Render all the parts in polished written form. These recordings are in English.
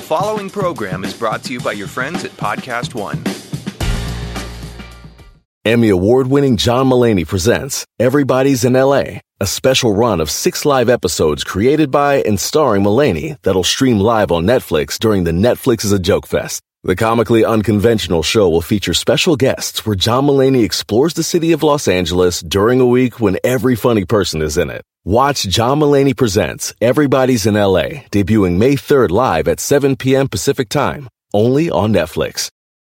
following program is brought to you by your friends at Podcast One. Emmy award-winning John Mulaney presents Everybody's in L.A., a special run of 6 live episodes created by and starring Mulaney that'll stream live on Netflix during the Netflix is a Joke Fest. The comically unconventional show will feature special guests where John Mulaney explores the city of Los Angeles during a week when every funny person is in it. Watch John Mulaney Presents Everybody's in L.A., debuting May 3rd live at 7 p.m. Pacific Time, only on Netflix.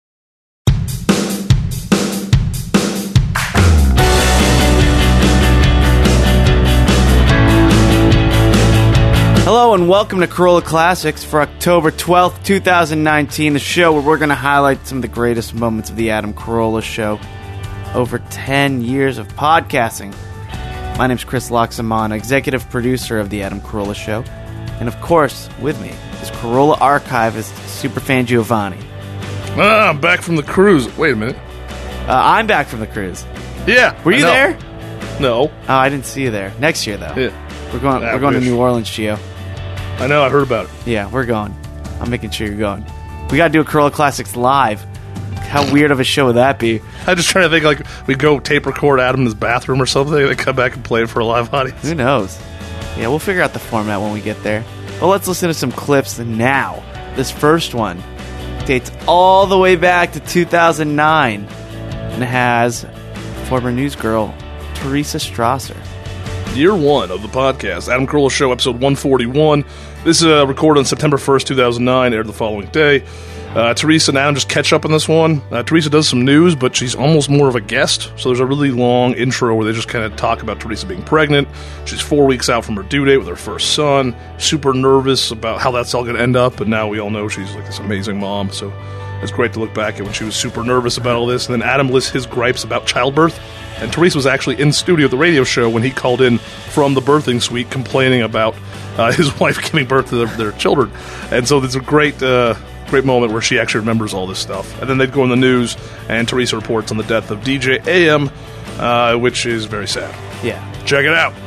Hello and welcome to Corolla Classics for October 12th, 2019, the show where we're going to highlight some of the greatest moments of the Adam Carolla Show. Over 10 years of podcasting. My name's Chris Loxamana, executive producer of the Adam Carolla Show. And of course, with me is Carolla archivist Superfan Giovanni. I'm back from the cruise. Wait a minute. I'm back from the cruise. Yeah. Were you there? No. Oh, I didn't see you there. Next year, though. Yeah. We're going to New Orleans, Gio. I know, I heard about it. Yeah, we're going. I'm making sure you're going. We got to do a Corolla Classics live. How weird of a show would that be? I'm just trying to think, like, we go tape record Adam in his bathroom or something, and come back and play it for a live audience. Who knows? Yeah, we'll figure out the format when we get there. Well, let's listen to some clips now. This first one dates all the way back to 2009 and has former news girl Teresa Strasser. Year one of the podcast, Adam Carolla Show, episode 141. This is recorded on September 1st, 2009, aired the following day. Teresa and Adam just catch up on this one. Teresa does some news, but she's almost more of a guest. So there's a really long intro where they just kind of talk about Teresa being pregnant. She's 4 weeks out from her due date with her first son. Super nervous about how that's all going to end up. But now we all know she's like this amazing mom. So it's great to look back at when she was super nervous about all this. And then Adam lists his gripes about childbirth. And Teresa was actually in studio at the radio show when he called in from the birthing suite complaining about his wife giving birth to their children. And so there's a great moment where she actually remembers all this stuff. And then they'd go in the news, and Teresa reports on the death of DJ AM, which is very sad. Yeah. Check it out.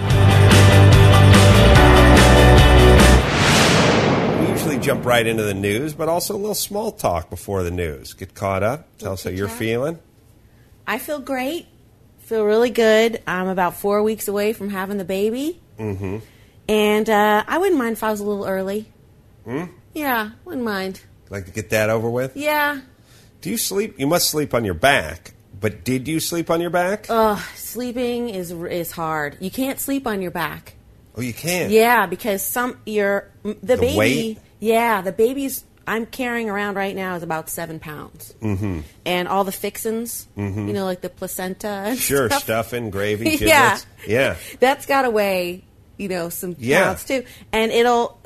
We usually jump right into the news, but also a little small talk before the news. Get caught up. Tell us how you're feeling. I feel great. Feel really good. I'm about 4 weeks away from having the baby. Mm-hmm. And I wouldn't mind if I was a little early. Yeah, wouldn't mind. Like to get that over with? Yeah. Do you sleep? You must sleep on your back. But did you sleep on your back? Sleeping is hard. You can't sleep on your back. Oh, you can't? Yeah, because the baby. Weight? Yeah, the baby's I'm carrying around right now is about 7 pounds. Mm-hmm. And all the fixins, like the placenta and sure, stuff. stuffing, gravy, giblets. Yeah. That's got to weigh, some pounds too. And it'll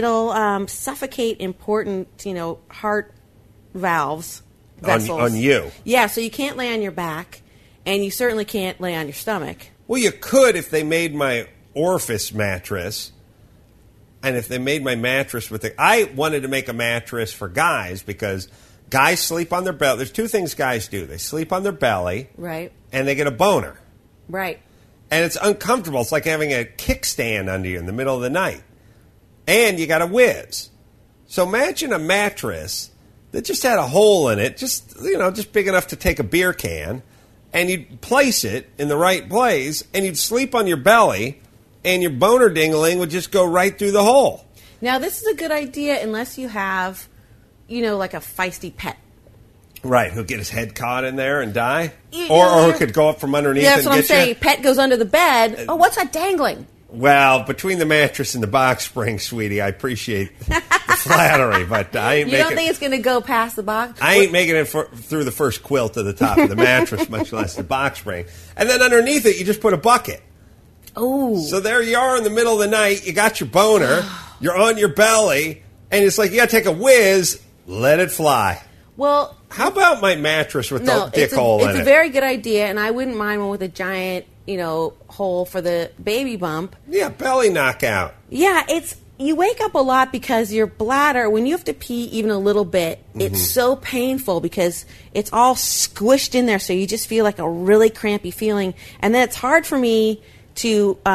suffocate important, heart vessels. On you. Yeah, so you can't lay on your back, and you certainly can't lay on your stomach. Well, you could if they made my Orphis mattress. And if they made my mattress I wanted to make a mattress for guys because guys sleep on their belly. There's two things guys do. They sleep on their belly. Right. And they get a boner. Right. And it's uncomfortable. It's like having a kickstand under you in the middle of the night. And you got a whiz. So imagine a mattress that just had a hole in it, just big enough to take a beer can, and you'd place it in the right place, and you'd sleep on your belly, and your boner dingling would just go right through the hole. Now, this is a good idea unless you have, like a feisty pet. Right, who'll get his head caught in there and die? Or who could go up from underneath and get you? That's what I'm saying. Pet goes under the bed. Oh, what's that dangling? Well, between the mattress and the box spring, sweetie, I appreciate the flattery, but I ain't You don't think it's going to go past the box? I ain't making it through the first quilt to the top of the mattress, much less the box spring. And then underneath it, you just put a bucket. Oh. So there you are in the middle of the night. You got your boner. You're on your belly. And it's like you got to take a whiz. Let it fly. Well, how about my mattress with the dick hole in it? It's a very good idea, and I wouldn't mind one with a giant, hole for the baby bump. Yeah, belly knockout. Yeah, you wake up a lot because your bladder, when you have to pee even a little bit, it's so painful because it's all squished in there, so you just feel like a really crampy feeling. And then it's hard for me to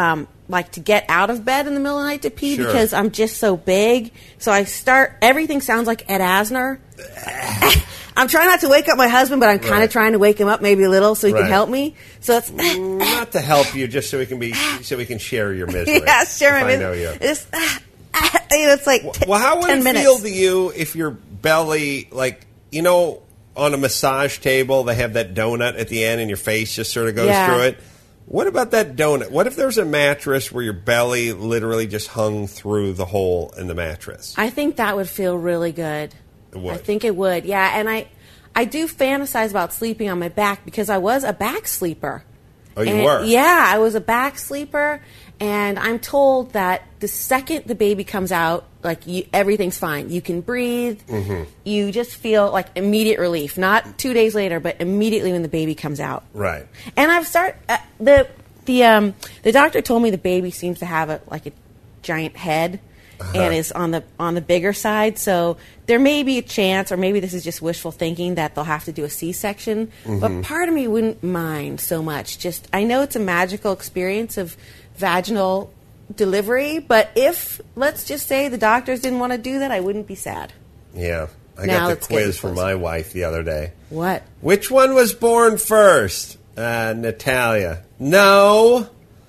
like to get out of bed in the middle of the night to pee Sure. because I'm just so big. So everything sounds like Ed Asner. I'm trying not to wake up my husband, but I'm kind of trying to wake him up maybe a little so he can help me. So it's not to help you, just so we can share your misery. yeah, sure. I know you. It's like Well, how would 10 it minutes. feel to you if your belly, like, you know, on a massage table, they have that donut at the end and your face just sort of goes through it? What about that donut? What if there's a mattress where your belly literally just hung through the hole in the mattress? I think that would feel really good. It would. I think it would, yeah. And I do fantasize about sleeping on my back because I was a back sleeper. Oh, you And, were? Yeah, I was a back sleeper, and I'm told that the second the baby comes out, like everything's fine. You can breathe. Mm-hmm. You just feel like immediate relief. Not 2 days later, but immediately when the baby comes out. Right. And I've the doctor told me the baby seems to have a giant head. And is on the bigger side, so there may be a chance, or maybe this is just wishful thinking, that they'll have to do a C-section. But part of me wouldn't mind so much. Just I know it's a magical experience of vaginal delivery, but if let's just say the doctors didn't want to do that, I wouldn't be sad. Yeah. I Now got the let's get quiz the from quiz. my wife the other day. What? Which one was born first? Natalia. No.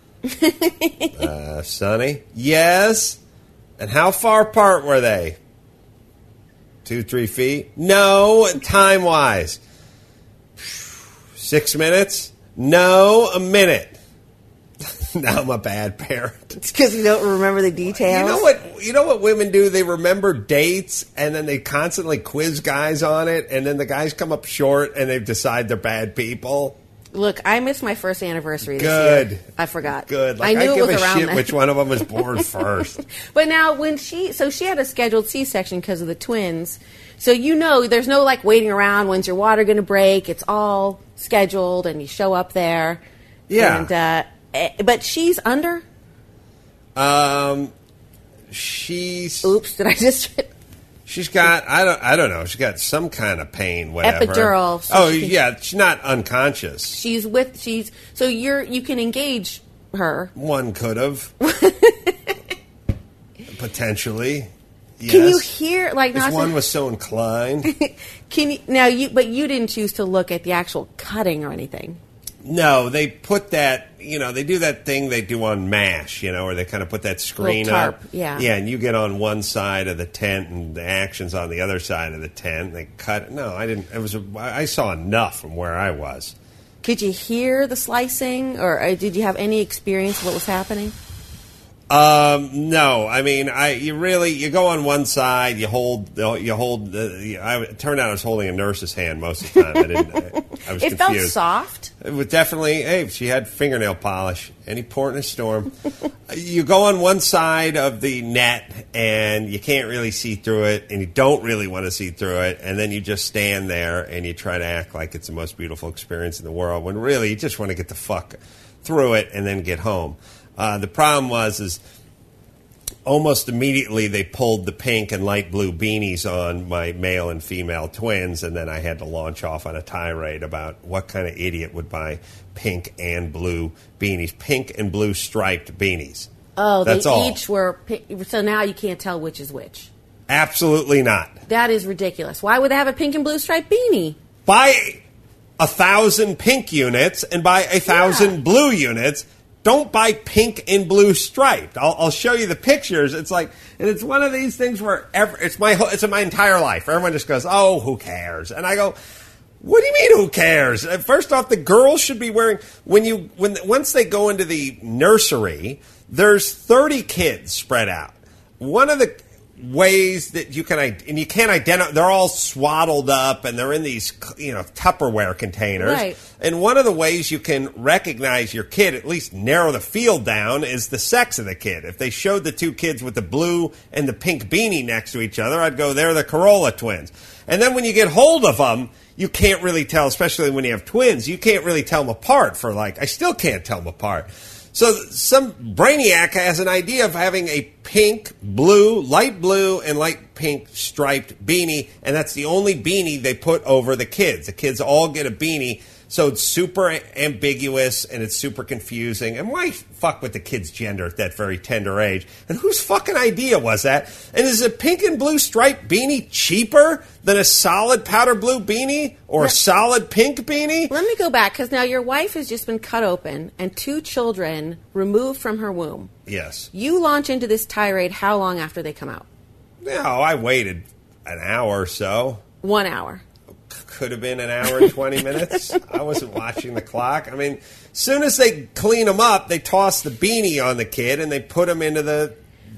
Sonny. Yes. And how far apart were they? 2-3 feet? No. Time-wise. 6 minutes? No. A minute. Now I'm a bad parent. It's because you don't remember the details. You know what women do? They remember dates, and then they constantly quiz guys on it, and then the guys come up short, and they decide they're bad people. Look, I missed my first anniversary this Good. year. I forgot. Good. I knew it give was a around shit then. which one of them was born first. But now when she had a scheduled C-section because of the twins, so there's no like waiting around. When's your water going to break? It's all scheduled, and you show up there. Yeah. And but she's under. She's Oops! Did I just? she's got I don't know. She's got some kind of pain. Whatever. Epidural, so she can- yeah, she's not unconscious. So you can engage her. One could have potentially. Yes. Can you hear like If not? one was so inclined. Can you now? But you didn't choose to look at the actual cutting or anything. No, they put that, they do that thing they do on MASH, where they kind of put that screen Little tarp, up. yeah. Yeah, and you get on one side of the tent and the action's on the other side of the tent. They cut it. No, I didn't. I saw enough from where I was. Could you hear the slicing, or did you have any experience of what was happening? No, I mean, you go on one side, it turned out I was holding a nurse's hand most of the time. I was It confused. felt soft. It was definitely, she had fingernail polish. Any port in a storm. You go on one side of the net, and you can't really see through it, and you don't really want to see through it, and then you just stand there, and you try to act like it's the most beautiful experience in the world, when really you just want to get the fuck through it and then get home. The problem was almost immediately they pulled the pink and light blue beanies on my male and female twins, and then I had to launch off on a tirade about what kind of idiot would buy pink and blue beanies, pink and blue striped beanies. Oh, That's they all. each were. So now you can't tell which is which. Absolutely not. That is ridiculous. Why would they have a pink and blue striped beanie? Buy 1,000 pink units and buy 1,000 blue units. Don't buy pink and blue striped. I'll show you the pictures. It's like, and it's one of these things where it's my entire life. Everyone just goes, "Oh, who cares?" And I go, "What do you mean, who cares?" First off, the girls should be wearing once they go into the nursery, there's 30 kids spread out. One of the ways that you can't identify, they're all swaddled up and they're in these Tupperware containers. Right. And one of the ways you can recognize your kid, at least narrow the field down, is the sex of the kid. If they showed the two kids with the blue and the pink beanie next to each other, I'd go, they're the Corolla twins. And then when you get hold of them, you can't really tell, especially when you have twins, you can't really tell them apart I still can't tell them apart. So some brainiac has an idea of having a pink, blue, light blue, and light pink striped beanie, and that's the only beanie they put over the kids. The kids all get a beanie So it's super ambiguous and it's super confusing. And why fuck with the kid's gender at that very tender age? And whose fucking idea was that? And is a pink and blue striped beanie cheaper than a solid powder blue beanie or a solid pink beanie? Let me go back, because now your wife has just been cut open and 2 children removed from her womb. Yes. You launch into this tirade how long after they come out? No, I waited an hour or so. 1 hour. Could have been an hour and 20 minutes. I wasn't watching the clock. I mean, as soon as they clean them up, they toss the beanie on the kid and they put him into the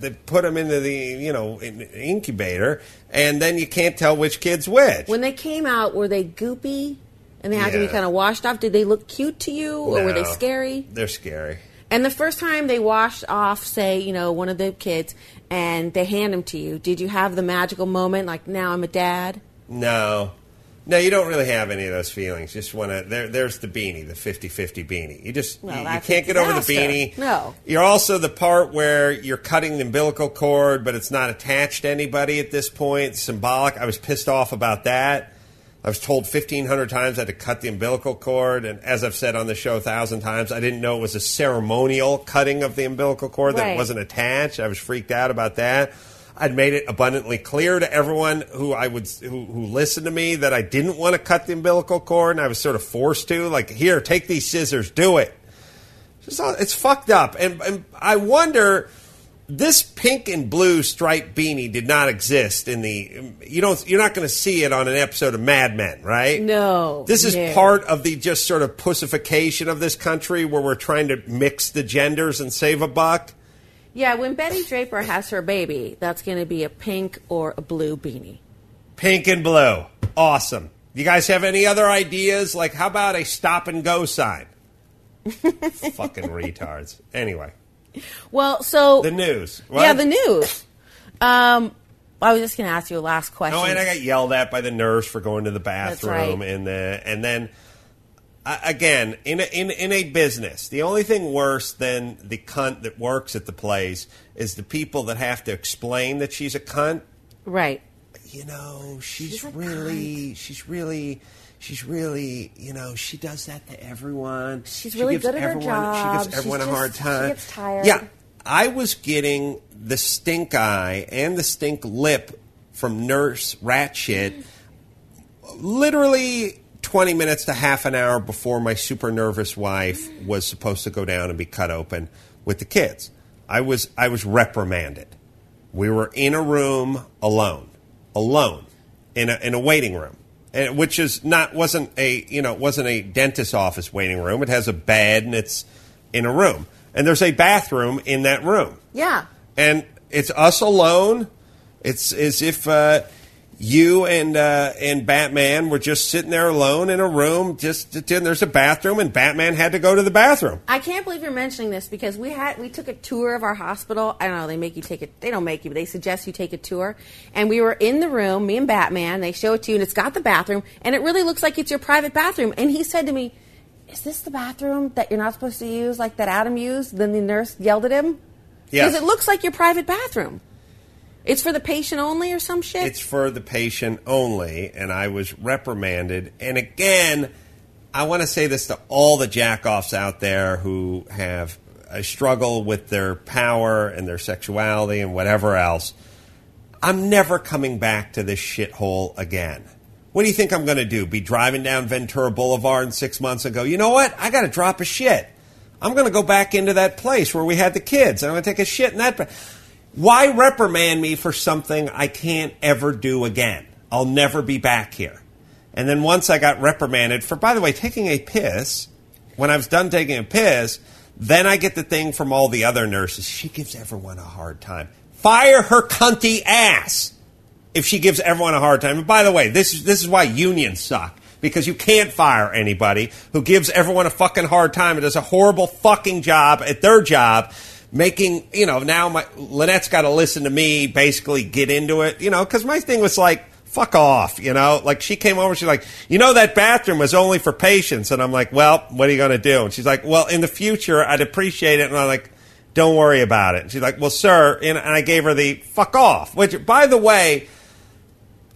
incubator, and then you can't tell which kid's which. When they came out, were they goopy and they had to be kind of washed off? Did they look cute to you, or were they scary? They're scary. And the first time they washed off, say, one of the kids, and they hand them to you, did you have the magical moment, like, now I'm a dad? No, you don't really have any of those feelings. Just want to. There's the beanie, the 50-50 beanie. You can't get over the beanie. No. You're also the part where you're cutting the umbilical cord, but it's not attached to anybody at this point. It's symbolic. I was pissed off about that. I was told 1,500 times I had to cut the umbilical cord, and as I've said on the show 1,000 times, I didn't know it was a ceremonial cutting of the umbilical cord, that it wasn't attached. I was freaked out about that. I'd made it abundantly clear to everyone who listened to me that I didn't want to cut the umbilical cord, and I was sort of forced to. Like, here, take these scissors, do it. It's fucked up, and I wonder. This pink and blue striped beanie did not exist in the. You're not going to see it on an episode of Mad Men, right? No. This is part of the just sort of pussification of this country, where we're trying to mix the genders and save a buck. Yeah, when Betty Draper has her baby, that's going to be a pink or a blue beanie. Pink and blue. Awesome. You guys have any other ideas? Like, how about a stop and go sign? Fucking retards. Anyway. Well, so... The news. What? Yeah, the news. I was just going to ask you a last question. Oh, and I got yelled at by the nurse for going to the bathroom. That's right. And then... Again, in a business, the only thing worse than the cunt that works at the place is the people that have to explain that she's a cunt. Right. She's really, she does that to everyone. She's really good at her job. She gives everyone a hard time. She gets tired. Yeah. I was getting the stink eye and the stink lip from Nurse Ratshit literally 20 minutes to half an hour before my super nervous wife was supposed to go down and be cut open with the kids. I was reprimanded. We were in a room alone in a waiting room, which wasn't a dentist's office waiting room. It has a bed and it's in a room, and there's a bathroom in that room. Yeah, and it's us alone. It's as if you and Batman were just sitting there alone in a room. There's a bathroom, and Batman had to go to the bathroom. I can't believe you're mentioning this, because we took a tour of our hospital. I don't know, they make you take it. They don't make you, but they suggest you take a tour. And we were in the room, me and Batman. They show it to you, and it's got the bathroom, and it really looks like it's your private bathroom. And he said to me, "Is this the bathroom that you're not supposed to use, like that Adam used?" Then the nurse yelled at him. Yes. Because it looks like your private bathroom. It's for the patient only or some shit? It's for the patient only, and I was reprimanded. And again, I want to say this to all the jack-offs out there who have a struggle with their power and their sexuality and whatever else. I'm never coming back to this shithole again. What do you think I'm going to do? Be driving down Ventura Boulevard in 6 months and go, you know what? I got to drop a shit. I'm going to go back into that place where we had the kids. I'm going to take a shit in that. Why reprimand me for something I can't ever do again? I'll never be back here. And then once I got reprimanded for, by the way, taking a piss, when I was done taking a piss, then I get the thing from all the other nurses. She gives everyone a hard time. Fire her cunty ass if she gives everyone a hard time. And by the way, this is why unions suck. Because you can't fire anybody who gives everyone a fucking hard time and does a horrible fucking job at their job. Making, now Lynette's got to listen to me basically get into it, because my thing was like, fuck off, like she came over, she's like, that bathroom was only for patients. And I'm like, well, what are you going to do? And she's like, well, in the future, I'd appreciate it. And I'm like, don't worry about it. And she's like, well, sir, and I gave her the fuck off, which, by the way,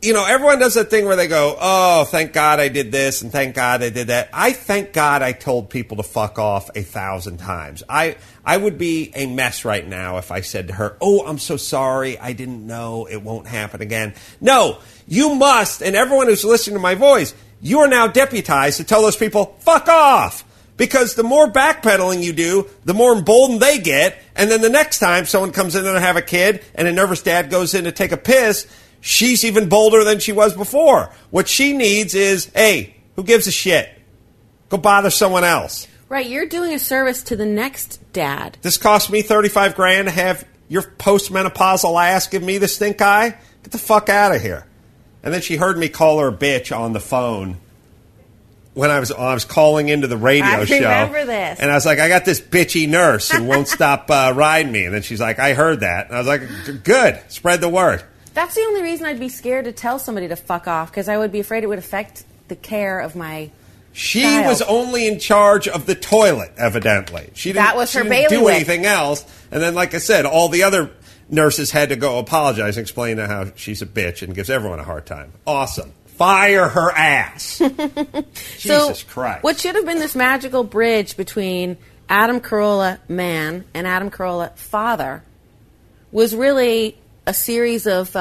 everyone does that thing where they go, oh, thank God I did this and thank God I did that. I thank God I told people to fuck off 1,000 times. I would be a mess right now if I said to her, oh, I'm so sorry. I didn't know. It won't happen again. No, you must, and everyone who's listening to my voice, you are now deputized to tell those people, fuck off. Because the more backpedaling you do, the more emboldened they get. And then the next time someone comes in and have a kid and a nervous dad goes in to take a piss, she's even bolder than she was before. What she needs is, hey, who gives a shit? Go bother someone else. Right, you're doing a service to the next dad. This cost me $35,000 to have your postmenopausal ass give me the stink eye? Get the fuck out of here. And then she heard me call her a bitch on the phone when I was calling into the radio show. I remember this. And I was like, I got this bitchy nurse who won't stop riding me. And then she's like, I heard that. And I was like, good, spread the word. That's the only reason I'd be scared to tell somebody to fuck off, because I would be afraid it would affect the care of my child. Was only in charge of the toilet, evidently. That was her bailiwick. She didn't do anything else. And then, like I said, all the other nurses had to go apologize and explain how she's a bitch and gives everyone a hard time. Awesome. Fire her ass. Jesus Christ. What should have been this magical bridge between Adam Carolla, man, and Adam Carolla, father, was really a series of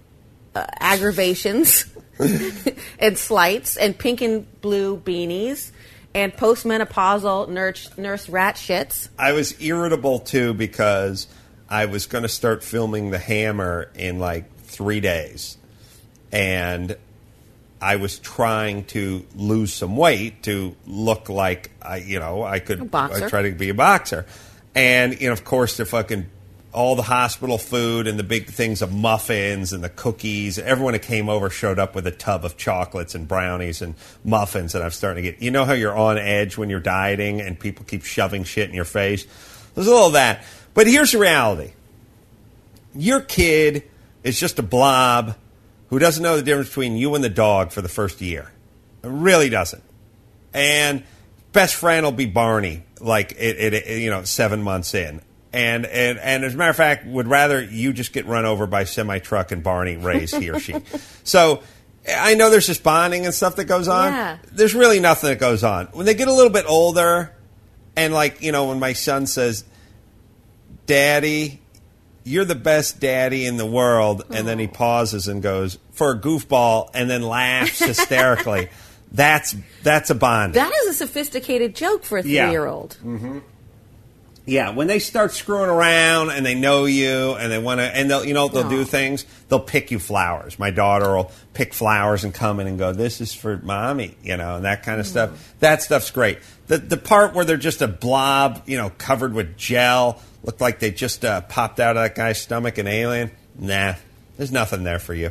aggravations and slights and pink and blue beanies and postmenopausal nurse rat shits. I was irritable, too, because I was going to start filming The Hammer in, 3 days. And I was trying to lose some weight to look like, I could try to be a boxer. And, of course, all the hospital food and the big things of muffins and the cookies. Everyone that came over showed up with a tub of chocolates and brownies and muffins. And I'm starting to get, you know how you're on edge when you're dieting and people keep shoving shit in your face? There's a little of that. But here's the reality. Your kid is just a blob who doesn't know the difference between you and the dog for the first year. It really doesn't. And best friend will be Barney, 7 months in. And as a matter of fact, would rather you just get run over by a semi-truck and Barney raise he or she. So I know there's this bonding and stuff that goes on. Yeah. There's really nothing that goes on. When they get a little bit older, and when my son says, Daddy, you're the best daddy in the world, and then he pauses and goes, for a goofball, and then laughs hysterically. That's a bond. That is a sophisticated joke for a 3-year-old. Mm-hmm. Yeah, when they start screwing around and they know you and they want to, and they'll do things. They'll pick you flowers. My daughter will pick flowers and come in and go, "This is for mommy," and that kind of stuff. That stuff's great. The part where they're just a blob, covered with gel, looked like they just popped out of that guy's stomach, an alien. Nah, there's nothing there for you.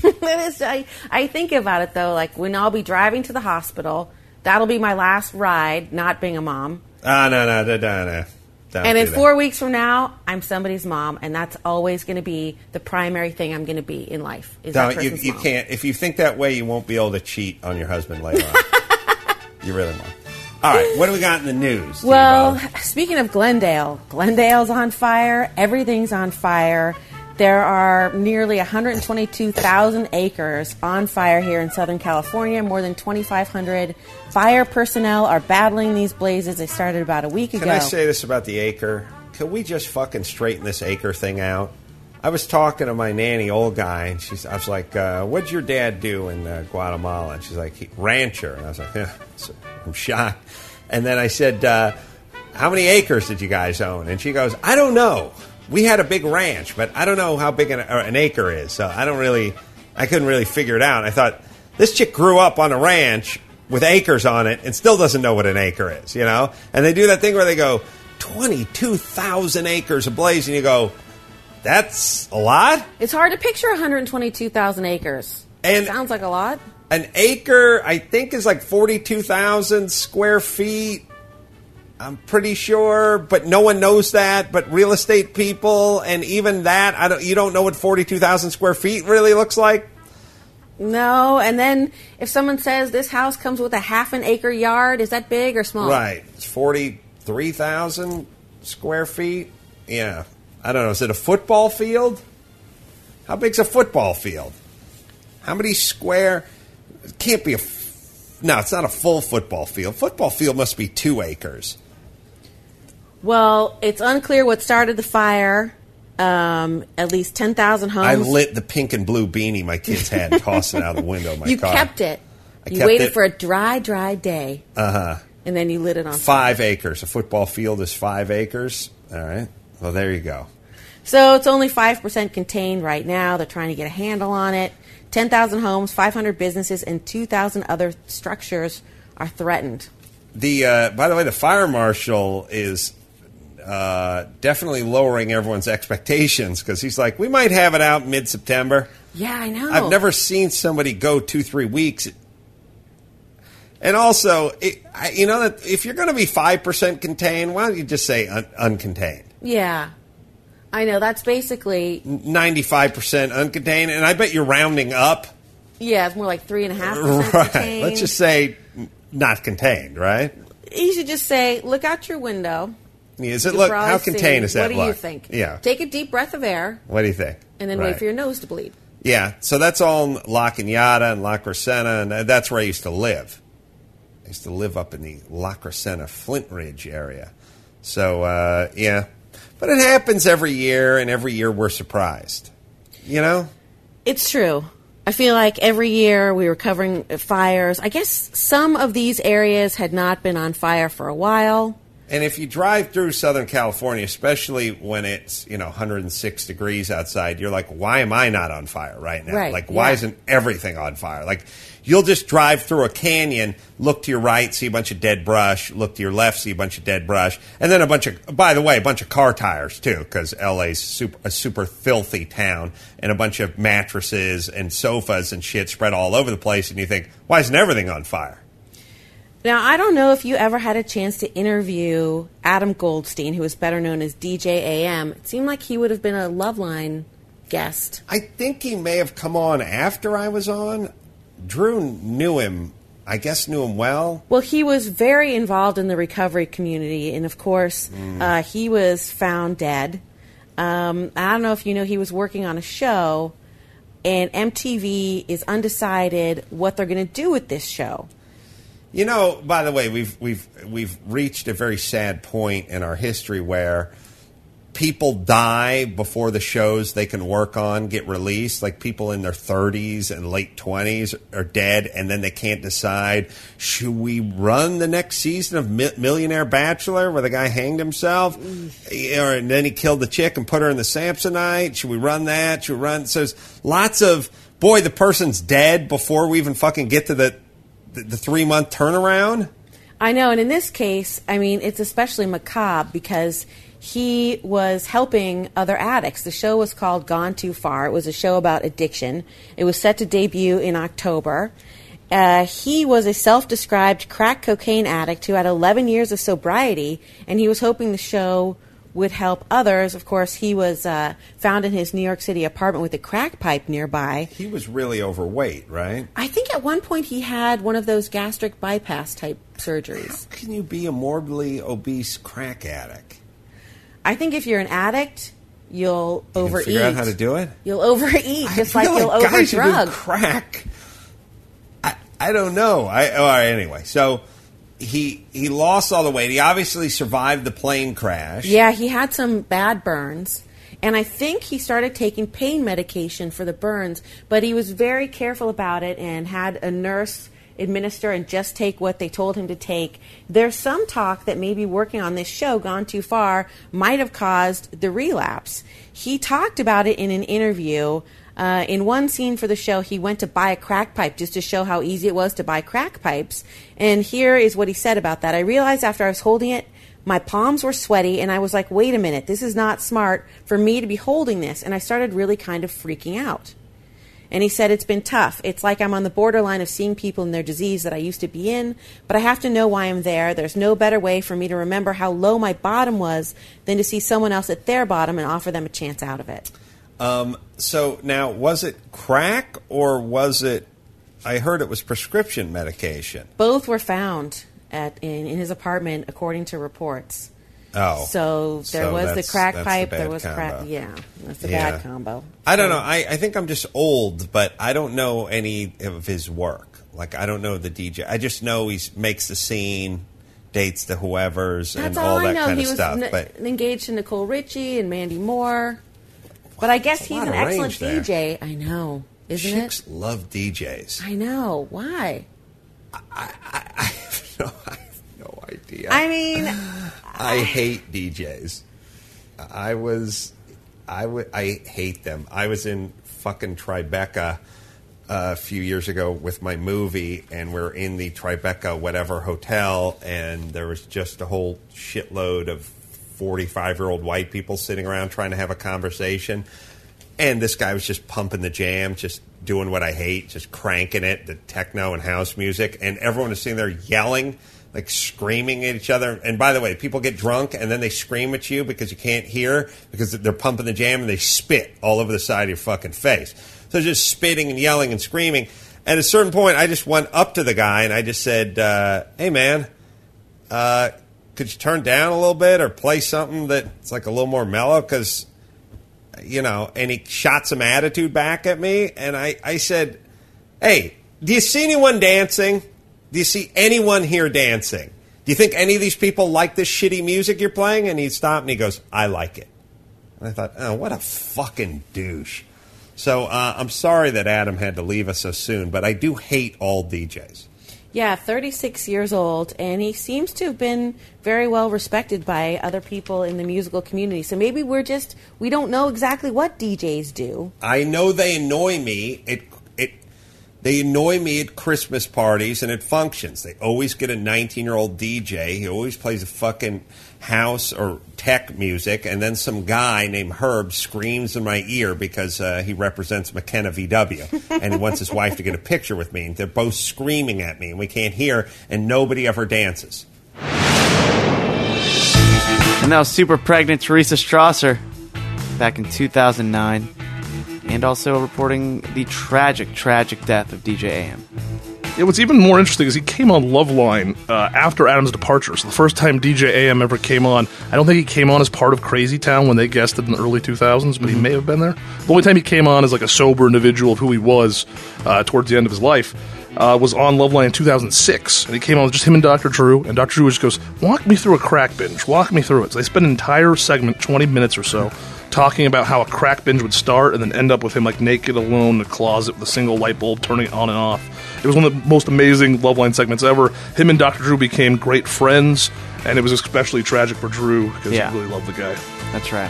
I think about it though, like when I'll be driving to the hospital, that'll be my last ride, not being a mom. No. And in 4 weeks from now, I'm somebody's mom, and that's always going to be the primary thing I'm going to be in life. Is that person's you mom. can't. If you think that way, you won't be able to cheat on your husband later on. You really won't. All right, what do we got in the news? Well, Steve-O? speaking of Glendale's on fire. Everything's on fire. There are nearly 122,000 acres on fire here in Southern California. More than 2,500 fire personnel are battling these blazes. They started about a week ago. Can I say this about the acre? Can we just fucking straighten this acre thing out? I was talking to my nanny, old guy, and I was like, what'd your dad do in Guatemala? And she's like, rancher. And I was like, yeah, I'm shocked. And then I said, how many acres did you guys own? And she goes, I don't know. We had a big ranch, but I don't know how big an acre is. So I couldn't really figure it out. I thought, this chick grew up on a ranch with acres on it and still doesn't know what an acre is, And they do that thing where they go, 22,000 acres ablaze, and you go, that's a lot? It's hard to picture 122,000 acres. And sounds like a lot. An acre, I think, is like 42,000 square feet. I'm pretty sure, but no one knows that. But real estate people, and even that, you don't know what 42,000 square feet really looks like. No, and then if someone says this house comes with a half an acre yard, is that big or small? Right, it's 43,000 square feet. Yeah, I don't know. Is it a football field? How big's a football field? How many square? It can't be no, it's not a full football field. Football field must be 2 acres. Well, it's unclear what started the fire. At least 10,000 homes. I lit the pink and blue beanie my kids had and tossed it out the window of my car. You kept it. You waited for a dry day. Uh-huh. And then you lit it on 5 acres. A football field is 5 acres. All right. Well, there you go. So it's only 5% contained right now. They're trying to get a handle on it. 10,000 homes, 500 businesses, and 2,000 other structures are threatened. By the way, the fire marshal is definitely lowering everyone's expectations because he's like, we might have it out mid-September. Yeah, I know. I've never seen somebody go 2-3 weeks. And also, that if you're going to be 5% contained, why don't you just say uncontained? Yeah. I know. That's basically 95% uncontained, and I bet you're rounding up. Yeah, it's more like 3.5% right. contained. Let's just say not contained, right? You should just say, look out your window. Is it? Look, how contained is that? What do you think? Yeah. Take a deep breath of air. What do you think? And then wait for your nose to bleed. Yeah. So that's all in La Cañada and La Crescenta, and that's where I used to live. I used to live up in the La Crescenta Flint Ridge area. So, yeah. But it happens every year, and every year we're surprised. You know? It's true. I feel like every year we were covering fires. I guess some of these areas had not been on fire for a while. And if you drive through Southern California, especially when it's 106 degrees outside, you're like, why am I not on fire right now? Right, like, why isn't everything on fire? Like, you'll just drive through a canyon, look to your right, see a bunch of dead brush, look to your left, see a bunch of dead brush, and then a bunch of car tires, too, because LA's a super filthy town, and a bunch of mattresses and sofas and shit spread all over the place, and you think, why isn't everything on fire? Now, I don't know if you ever had a chance to interview Adam Goldstein, who is better known as DJ AM. It seemed like he would have been a Loveline guest. I think he may have come on after I was on. Drew knew him well. Well, he was very involved in the recovery community, and of course, he was found dead. I don't know if you know, he was working on a show, and MTV is undecided what they're going to do with this show. You know, by the way, we've reached a very sad point in our history where people die before the shows they can work on get released. Like people in their 30s and late 20s are dead, and then they can't decide, should we run the next season of Millionaire Bachelor where the guy hanged himself? And then he killed the chick and put her in the Samsonite. Should we run that? Should we run? So there's lots of, the person's dead before we even fucking get to the 3-month turnaround? I know, and in this case, I mean, it's especially macabre because he was helping other addicts. The show was called Gone Too Far. It was a show about addiction. It was set to debut in October. He was a self-described crack cocaine addict who had 11 years of sobriety, and he was hoping the show would help others. Of course, he was found in his New York City apartment with a crack pipe nearby. He was really overweight, right? I think at one point he had one of those gastric bypass type surgeries. How can you be a morbidly obese crack addict? I think if you're an addict, you'll overeat. Figure out how to do it? You'll overeat, just like you'll overdrug. Crack. I don't know. All right, anyway, so he lost all the weight. He obviously survived the plane crash. Yeah, he had some bad burns. And I think he started taking pain medication for the burns, but he was very careful about it and had a nurse administer and just take what they told him to take. There's some talk that maybe working on this show, Gone Too Far, might have caused the relapse. He talked about it in an interview. In one scene for the show, he went to buy a crack pipe just to show how easy it was to buy crack pipes. And here is what he said about that. I realized after I was holding it, my palms were sweaty, and I was like, wait a minute, this is not smart for me to be holding this. And I started really kind of freaking out. And he said, it's been tough. It's like I'm on the borderline of seeing people in their disease that I used to be in, but I have to know why I'm there. There's no better way for me to remember how low my bottom was than to see someone else at their bottom and offer them a chance out of it. So now, was it crack or was it, I heard it was prescription medication? Both were found in his apartment, according to reports. Oh. So there was the that's crack the pipe. bad There was combo. crack. Yeah, that's the Yeah. bad combo. I don't know. I think I'm just old, but I don't know any of his work. Like, I don't know the DJ. I just know he makes the scene, dates the whoever's, That's and all all I that know. kind He of was stuff. But engaged to Nicole Richie and Mandy Moore. But I guess he's lot an of excellent range there. DJ. I know, isn't chicks it? love DJs. I know. Why? I have no idea. I mean, I hate DJs. I hate them. I was in fucking Tribeca a few years ago with my movie, and we're in the Tribeca whatever hotel, and there was just a whole shitload of 45-year-old white people sitting around trying to have a conversation, and this guy was just pumping the jam, just doing what I hate, just cranking it, the techno and house music, and everyone is sitting there yelling, like screaming at each other. And by the way, people get drunk and then they scream at you because you can't hear because they're pumping the jam, and they spit all over the side of your fucking face. So just spitting and yelling and screaming. At a certain point, I just went up to the guy and I just said, hey man, could you turn down a little bit or play something that's like a little more mellow? Because, and he shot some attitude back at me. And I said, hey, do you see anyone dancing? Do you see anyone here dancing? Do you think any of these people like this shitty music you're playing? And he stopped and he goes, I like it. And I thought, oh, what a fucking douche. So I'm sorry that Adam had to leave us so soon, but I do hate all DJs. yeah, 36 years old, and he seems to have been very well respected by other people in the musical community. So maybe we don't know exactly what DJs do. I know they annoy me. They annoy me at Christmas parties and at functions. They always get a 19-year-old DJ. He always plays a fucking house or tech music, and then some guy named Herb screams in my ear because he represents McKenna VW, and he wants his wife to get a picture with me. And they're both screaming at me, and we can't hear, and nobody ever dances. And that was super pregnant Teresa Strasser back in 2009. And also reporting the tragic death of DJ AM. Yeah, what's even more interesting is he came on Loveline after Adam's departure. So the first time DJ AM ever came on, I don't think he came on as part of Crazy Town when they guested in the early 2000s, but he may have been there. The only time he came on as like a sober individual of who he was towards the end of his life was on Loveline in 2006. And he came on with just him and Dr. Drew, and Dr. Drew just goes, walk me through a crack binge. Walk me through it. So they spent an entire segment, 20 minutes or so, talking about how a crack binge would start and then end up with him like naked alone in a closet with a single light bulb turning on and off. It was one of the most amazing Loveline segments ever. Him and Dr. Drew became great friends, and it was especially tragic for Drew because he really loved the guy. That's right.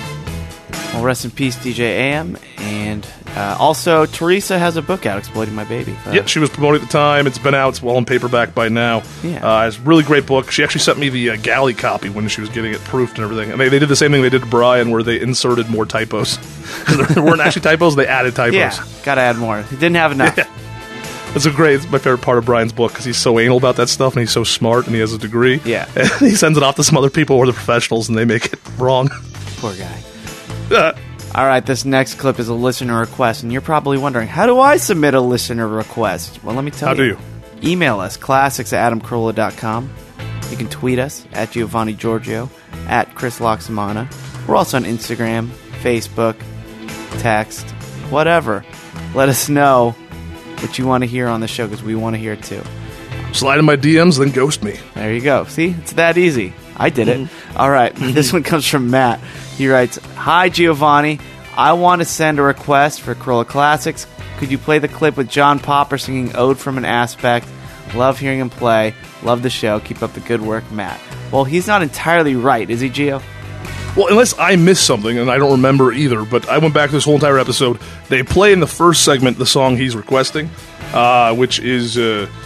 Well, rest in peace, DJ AM. And also, Teresa has a book out, Exploiting My Baby. Yeah, she was promoting at the time. It's been out. It's well in paperback by now. Yeah. It's a really great book. She actually sent me the galley copy when she was getting it proofed and everything. And they did the same thing they did to Brian, where they inserted more typos. There weren't actually typos. They added typos. Yeah, gotta add more. He didn't have enough. Yeah. It's my favorite part of Brian's book because he's so anal about that stuff and he's so smart and he has a degree. Yeah. And he sends it off to some other people who are the professionals and they make it wrong. Poor guy. All right, this next clip is a listener request, and you're probably wondering, how do I submit a listener request? Well, let me tell you. How do you? Email us, classics@adamcarolla.com. You can tweet us, at Giovanni Giorgio, at Chris Loxamana. We're also on Instagram, Facebook, text, whatever. Let us know what you want to hear on the show, because we want to hear it too. Slide in my DMs, then ghost me. There you go. See? It's that easy. I did it. All right. This one comes from Matt. He writes, Hi, Giovanni. I want to send a request for Carolla Classics. Could you play the clip with John Popper singing Ode from an Aspect? Love hearing him play. Love the show. Keep up the good work, Matt. Well, he's not entirely right, is he, Gio? Well, unless I missed something, and I don't remember either, but I went back to this whole entire episode. They play in the first segment the song he's requesting, which is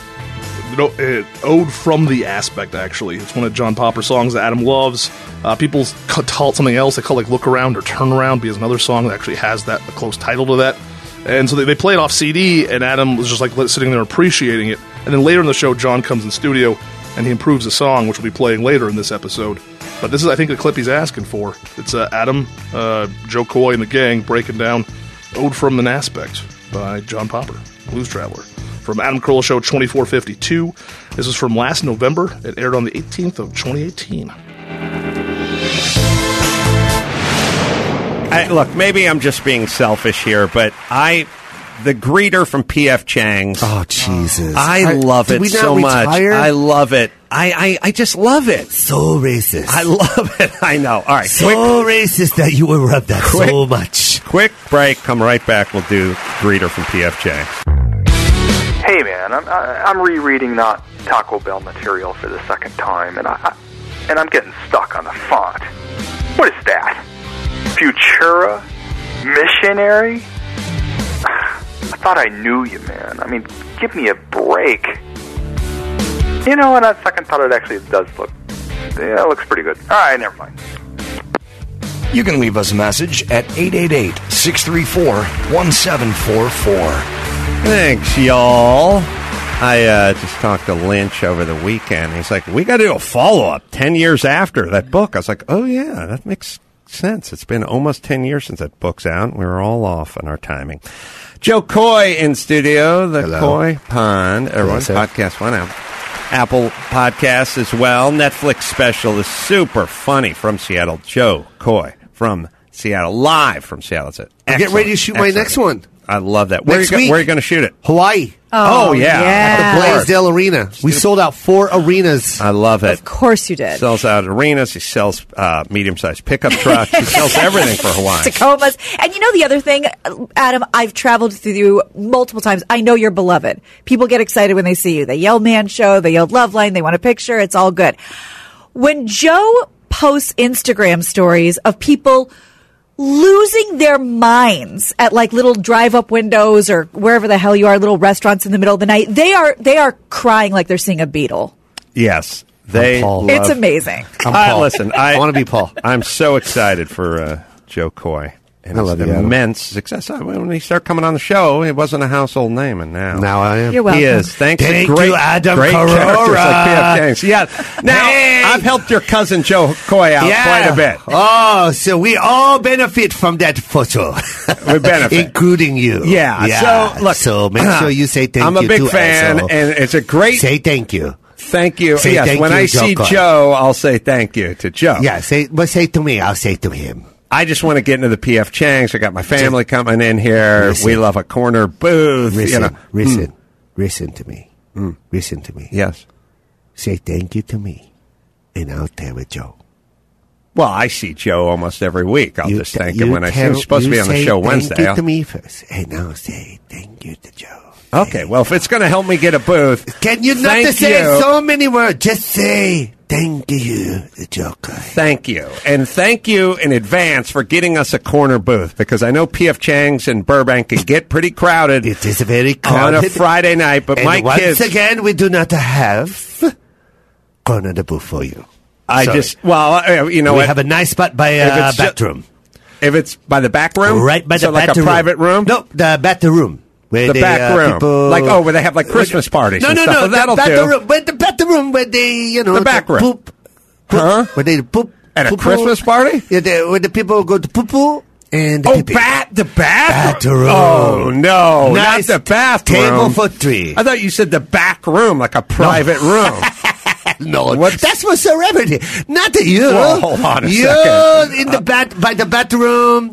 Ode from the Aspect, actually. It's one of John Popper's songs that Adam loves. People call it something else. They call it like Look Around or Turn Around, because another song that actually has a close title to that. And so they play it off CD, and Adam was just like sitting there appreciating it. And then later in the show, John comes in studio, and he improves the song, which we'll be playing later in this episode. But this is, I think, the clip he's asking for. It's Adam, Joe Coy, and the gang breaking down Ode from an Aspect by John Popper, Blues Traveler. From Adam Carolla Show 2452. This is from last November. It aired on the 18th of 2018. Look, maybe I'm just being selfish here, but the greeter from P.F. Chang's. Oh, Jesus. I love it so much. I love it. I just love it. So racist. I love it. I know. All right. So racist that you would rub that so much. Quick break. Come right back. We'll do greeter from P.F. Chang's. Hey, man, I'm rereading that Taco Bell material for the second time, and I'm getting stuck on the font. What is that? Futura? Missionary? I thought I knew you, man. I mean, give me a break. You know, on that second thought, it does look... Yeah, it looks pretty good. All right, never mind. You can leave us a message at 888-634-1744. Thanks, y'all. I just talked to Lynch over the weekend. He's like, we got to do a follow-up 10 years after that book. I was like, oh, yeah, that makes sense. It's been almost 10 years since that book's out. We were all off on our timing. Joe Coy in studio, the Hello. Coy Pond. Everyone, Podcast One out. Apple Podcasts as well. Netflix special is super funny from Seattle. Joe Coy from Seattle, live from Seattle. It's Get ready to shoot my next one. I love that. Where are you going to shoot it? Hawaii. Oh, yeah. At the Blaisdell Arena. We sold out 4 arenas. I love it. Of course you did. Sells out arenas. He sells medium-sized pickup trucks. He sells everything for Hawaii. Tacomas. And you know the other thing, Adam, I've traveled through you multiple times. I know you're beloved. People get excited when they see you. They yell Man Show. They yell Loveline. They want a picture. It's all good. When Joe posts Instagram stories of people losing their minds at like little drive-up windows or wherever the hell you are, little restaurants in the middle of the night, they are crying like they're seeing a Beatle. Yes. It's amazing. I'm Paul. Listen, I want to be Paul. I'm so excited for Joe Coy. And I love his you, Adam. immense success. When he started coming on the show, it wasn't a household name, and now I am. You're welcome. he is. Thank you, Adam great Carolla. characters like P.F. James. Yeah. Now, Hey. I've helped your cousin Joe Coy out quite a bit. Oh, so we all benefit from that photo. We benefit. Including you. Yeah. So, look. So make sure you say thank you. I'm a big to fan, Esso. and it's a great... Say thank you. Thank you. Say yes, thank when you, I Joe see Coy. Joe, I'll say thank you to Joe. Yeah, say to me, I'll say to him. I just want to get into the P.F. Chang's. I got my family coming in here. Listen. We love a corner booth. Listen to me. Listen to me. Yes. Say thank you to me, and I'll tell it Joe. Well, I see Joe almost every week. I'll just thank him when I see him. He's supposed to be on the show Wednesday. Thank you to me first, and I'll say thank you to Joe. Okay, well, if it's going to help me get a booth, Can you not to say so many words? Just say thank you, Joe Coy. Thank you. And thank you in advance for getting us a corner booth, because I know P.F. Chang's in Burbank can get pretty crowded. It is very On crowded. a Friday night, but And my once kids... again, we do not have corner the booth for you. you know we what? have a nice spot by it's ju- bathroom. If it's by the back room? Right by the so like bathroom. a private room? No, the bathroom. Where The they, back room. people, Where they have like Christmas parties No, and no, stuff. no. Well, that'll the do. bathroom, where the bathroom where they, The back room. poop. Huh? Where they poop. At a poo-poo. Christmas party? Yeah, where the people go to poo-poo and the Oh, pee-pee. the bathroom? Bathroom. Oh, no. Nice not the bathroom. Table for 3. I thought you said the back room, like a private room. No, What's- that's for celebrity, not you. Well, hold on a you second. in the by the bathroom.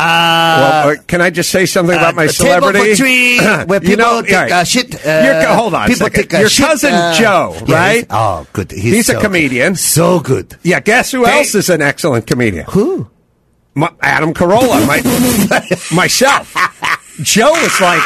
Can I just say something about my a celebrity? Table for 3, where people take right. shit. Hold on a people second. take Your shit, cousin Joe, yes. right? Oh, good. He's a so comedian. Good. So good. Yeah, guess who else is an excellent comedian? Who? Adam Carolla, myself. Joe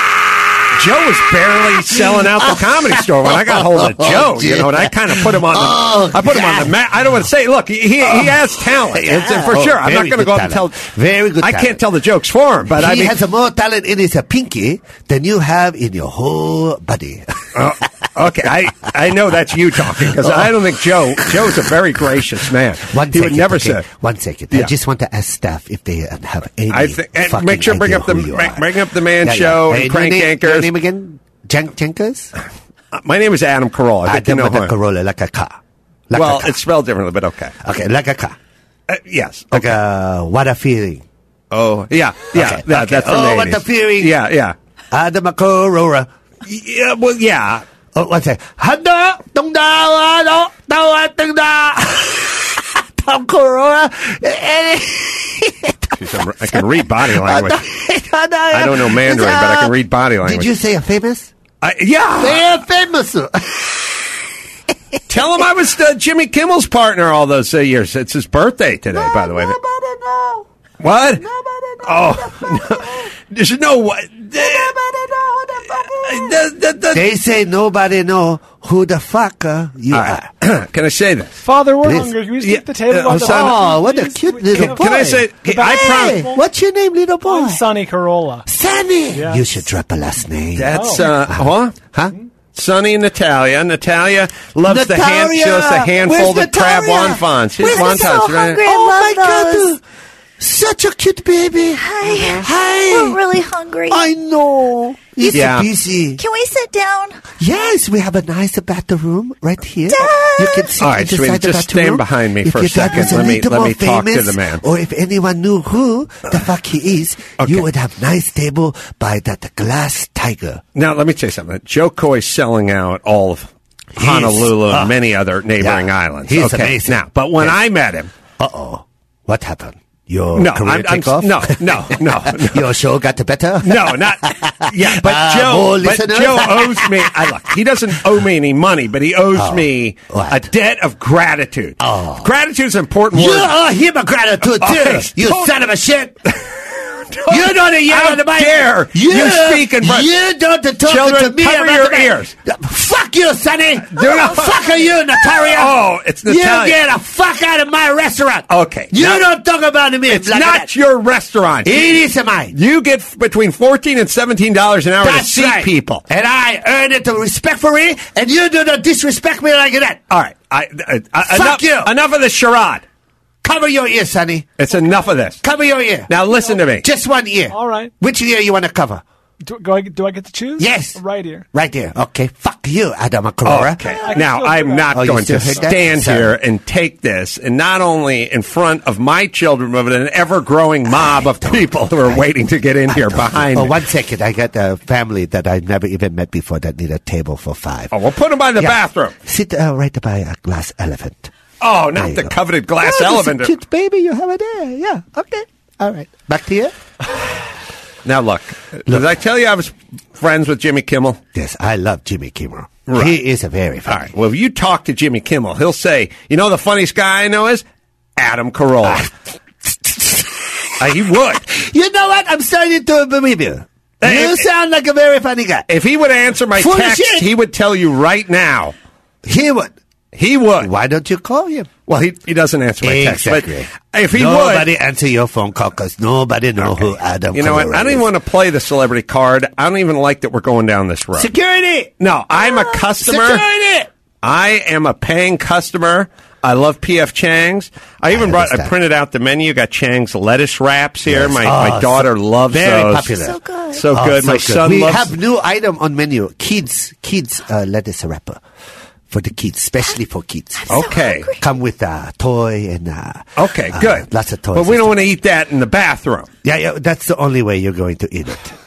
was barely selling out the Comedy Store when I got hold of Joe. You know, and I kind of put him on the. I put him on the map. I don't want to say. Look, he has talent. It's, for sure. I'm not going to go up and tell. Very good. I can't tell the jokes for him, but he I mean, has more talent in his pinky than you have in your whole body. okay, I know that's you talking, because I don't think Joe's a very gracious man. He would never say. 1 second. Yeah. I just want to ask staff if they have any. And make sure bring up the Man Show and Crank Anchors. Your name again? Jenkins? My name is Adam Carolla. I think you know Adam him. Carolla, like a car. Like Well, a car. it's spelled differently, but okay. Okay, like a car. Yes. Like what a feeling. Oh, yeah. Okay, That's from oh, the what 80s. a feeling. Yeah. Adam Carolla. Yeah, well, yeah. Oh, what's that? Handa, tung da, no, da, tung da. Tom Carolla. I can read body language. I don't know Mandarin, but I can read body language. Did you say a famous? Yeah. They're famous. Tell him I was Jimmy Kimmel's partner all those years. It's his birthday today, by the way. Nobody know. What? Nobody know. Oh, there's no what. They say nobody know who the fuck you are. Can I say this? Father, we're Please. hungry. Can we stick the table by the Oh, what a cute little boy. Can I say? Hey, what's your name, little boy? I'm Sonny Corolla. Sonny. Yes. You should drop a last name. That's Huh? Sonny and Natalia. Natalia loves the just a handful Where's of crab Natalia? wontons. We're Wontons, so right? hungry. Oh I my love those. God. Such a cute baby. Hi. Hi. We're really hungry. I know. It's Yeah. busy. Can we sit down? Yes, we have a nice bathroom right here. Dad! You can sit All right, inside sweetie, the just bathroom. stand behind me If for a your dad second. was Let me little talk more to famous, the man. Or if anyone knew who the fuck he is, Okay. you would have nice table by that glass tiger. Now, let me tell you something. Joe Coy's selling out all of Honolulu and many other neighboring islands. He's amazing. Now, but when Yes. I met him, What happened? Your No, career I'm- take off? no. Your show got better? no, not yeah. But more Joe, listeners? Joe owes me. Look, he doesn't owe me any money, but he owes me what? a debt of gratitude. Oh. Gratitude's an important You word. owe him a gratitude too, Okay, you don't- son of a shit. You don't yell How on the mic. dare you speak in front- You don't talk Children, to me cover about your the mic. ears. Fuck you, Sonny. not- Fuck are you, Natalia. Oh, it's Natalia. You get the fuck out of my restaurant. Okay, You now- don't talk about me. It's like not that. your restaurant. It is mine. You get between $14 and $17 an hour to That's seat right. people. And I earn it respectfully, and you do not disrespect me like that. All right, Fuck you. Enough of the charade. Cover your ear, Sonny. It's enough of this. Cover your ear. Now listen to me. Just one ear. All right. Which ear you want to cover? Do I get to choose? Yes. Right here. Right there. Okay. Fuck you, Adam Aurora. Okay. I can Now still I'm do not that. Oh, you going to still heard that? stand Sorry. here and take this, and not only in front of my children, but an ever-growing mob of people who are waiting to get in here behind Oh, me. 1 second. I got a family that I never even met before that need a table for 5. Oh, well, put them by the Yeah. bathroom. Sit right by a glass elephant. Oh, There not you the go. coveted glass Oh, elephant. this is a cute baby. You have it there. Yeah. Okay. All right. Back to you. Now look, did I tell you I was friends with Jimmy Kimmel? Yes, I love Jimmy Kimmel. Right. He is a very funny. All right. Well, if you talk to Jimmy Kimmel, he'll say, "You know, the funniest guy I know is Adam Carolla." He would. You know what? I'm starting to believe you. Hey, You sound like a very funny guy. If he would answer my Full of text, shit. he would tell you right now. He would. He would. Why don't you call him? Well, he doesn't answer my text. Exactly. But if he nobody would, answer your phone call because nobody know who Adam. you know what? I don't even want to play the celebrity card. I don't even like that we're going down this road. Security. No, I'm a customer. Security. I am a paying customer. I love P.F. Chang's. I printed out the menu. Got Chang's lettuce wraps here. Yes. My daughter loves very those. popular. So good. So good. So My son we loves. have new item on menu. Kids lettuce wrapper for the kids, especially for kids. Okay. Come with a toy and Okay, good. lots of toys. But we don't want to eat that in the bathroom. Yeah, that's the only way you're going to eat it.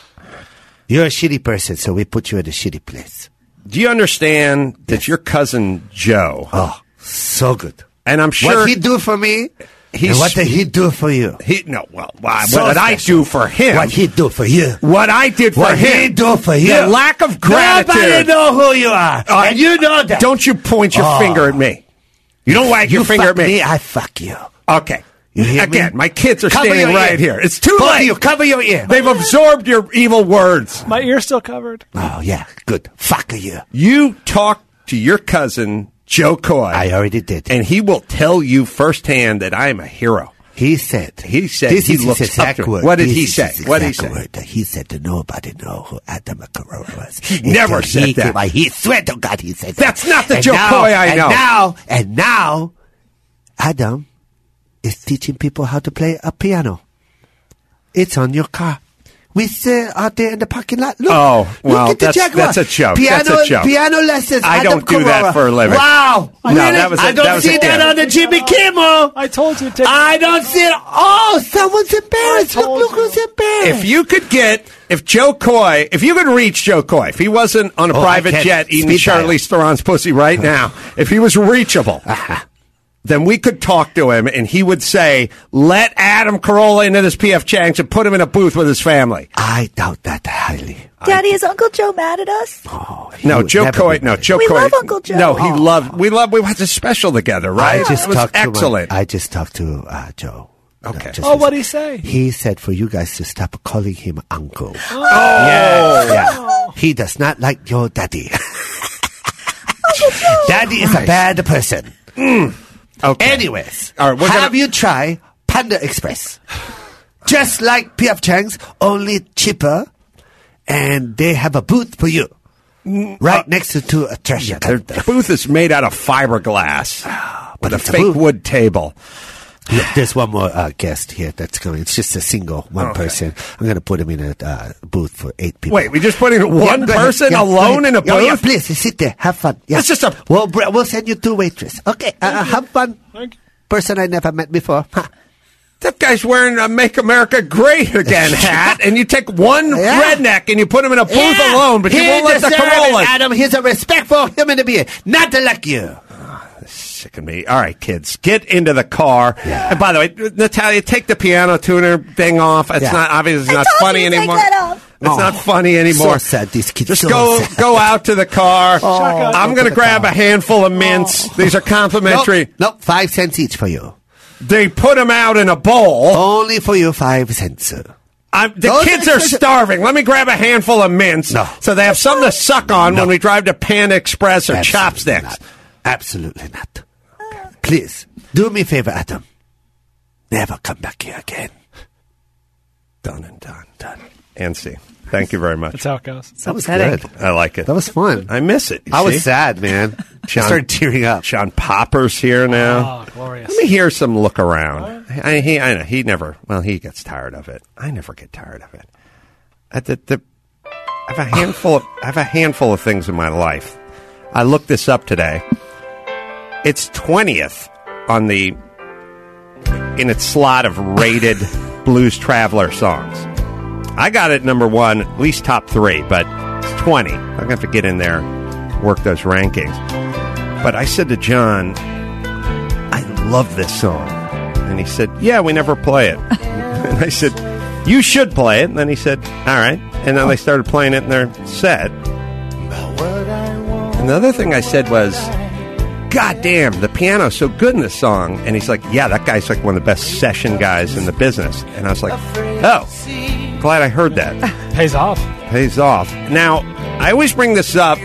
You're a shitty person, so we put you in a shitty place. Do you understand that your cousin Joe? Oh, so good. And I'm sure What he do for me? He's- And what did he do for you? So So what did I special. do for him? What he do for you? What I did for What him? he do for you? The lack of gratitude. Nobody know who you are, and you know that. Don't you point your finger at me. You don't wag your finger at fuck me. I fuck you. Okay. You hear Again, me? my kids are Cover standing your right ear. here. It's too Both of late. you, cover your ear. They've absorbed your evil words. My ear's still covered. Oh yeah, good. Fuck you. You talk to your cousin Joe Coy. I already did. And he will tell you firsthand that I am a hero. He said. This he is looks his exact up to me. word. What did This he is say? his What did he exact say? word. He said that nobody know who Adam Carolla was. He never said that. He swear to God he said that. That's not the And Joe now- Coy I know. And now, Adam is teaching people how to play a piano. It's on your car. We sit out there in the parking lot. Look, Oh, well, look at the that's- Jaguar. that's a joke. Piano, That's a joke. Piano lessons. I Adam don't do that Carolla. for a living. Wow. No, Really? that was a- I don't that was a see that kid. on the Jimmy Kimmel. I told you to take. I don't see it. Oh, someone's embarrassed. I told Look who's embarrassed. If you could if Joe Coy, if you could reach Joe Coy, if he wasn't on a Oh, I private can't. jet eating Speed dial. Charlize Theron's pussy right now, if he was reachable, then we could talk to him, and he would say, let Adam Carolla into this P.F. Chang's and put him in a booth with his family. I doubt that highly. Daddy, is Uncle Joe mad at us? No, Joe Coy. No, Joe We Coy. love Uncle Joe. No, we watched a special together, right? It was excellent. I just talked to Joe. Okay. What'd he say? He said for you guys to stop calling him uncle. Yeah. He does not like your daddy. Daddy is a bad person. Okay. Anyways, all right, have you tried Panda Express? Just like P.F. Chang's, only cheaper, and they have a booth for you. Right next to a trash can. The booth is made out of fiberglass with a fake wood table. Look, there's one more guest here that's coming. It's just a single one person. I'm going to put him in a booth for 8 people. Wait, we just put in one person alone in a booth? Yeah, please, sit there. Have fun. Yeah. It's just a... We'll send you 2 waitresses. Okay, have fun. Person I never met before. That guy's wearing a Make America Great Again hat, and you take one redneck and you put him in a booth alone, but you won't let the Corollas. Adam, he's a respectful human being, not like you. Sick of me. All right, kids, get into the car. Yeah. And by the way, Natalia, take the piano tuner thing off. It's not obviously it's not funny anymore. It's not funny anymore. So sad, these kids. Just go out to the car. I'm going to grab a handful of mints. These are complimentary. Nope, 5 cents each for you. They put them out in a bowl. Only for you, 5 cents. The kids are starving. Let me grab a handful of mints so they have something to suck on when we drive to Panda Express or Chopsticks. Absolutely not. Please, do me a favor, Adam. Never come back here again. Done and done. Done. And see. Thank you very much. That's how it goes. That was good. I like it. That was fun. I miss it. I was sad, man. I started tearing up. John Popper's here now. Oh, glorious. Let me hear some look around. I know he never. Well, he gets tired of it. I never get tired of it. I have a handful of things in my life. I looked this up today. It's 20th in its slot of rated Blues Traveler songs. I got it number 1, at least top 3, but it's 20. I'm going to have to get in there, work those rankings. But I said to John, I love this song. And he said, yeah, we never play it. And I said, you should play it. And then he said, all right. And then they started playing it in their set. And the other thing I said was, God damn, the piano's so good in this song. And he's like, yeah, that guy's like one of the best session guys in the business. And I was like, oh, glad I heard that. Pays off. Pays off. Now, I always bring this up.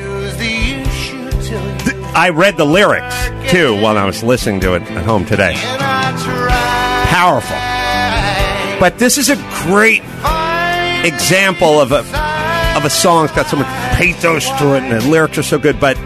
I read the lyrics, too, while I was listening to it at home today. Powerful. But this is a great example of a song that's got so much pathos to it, and the lyrics are so good. But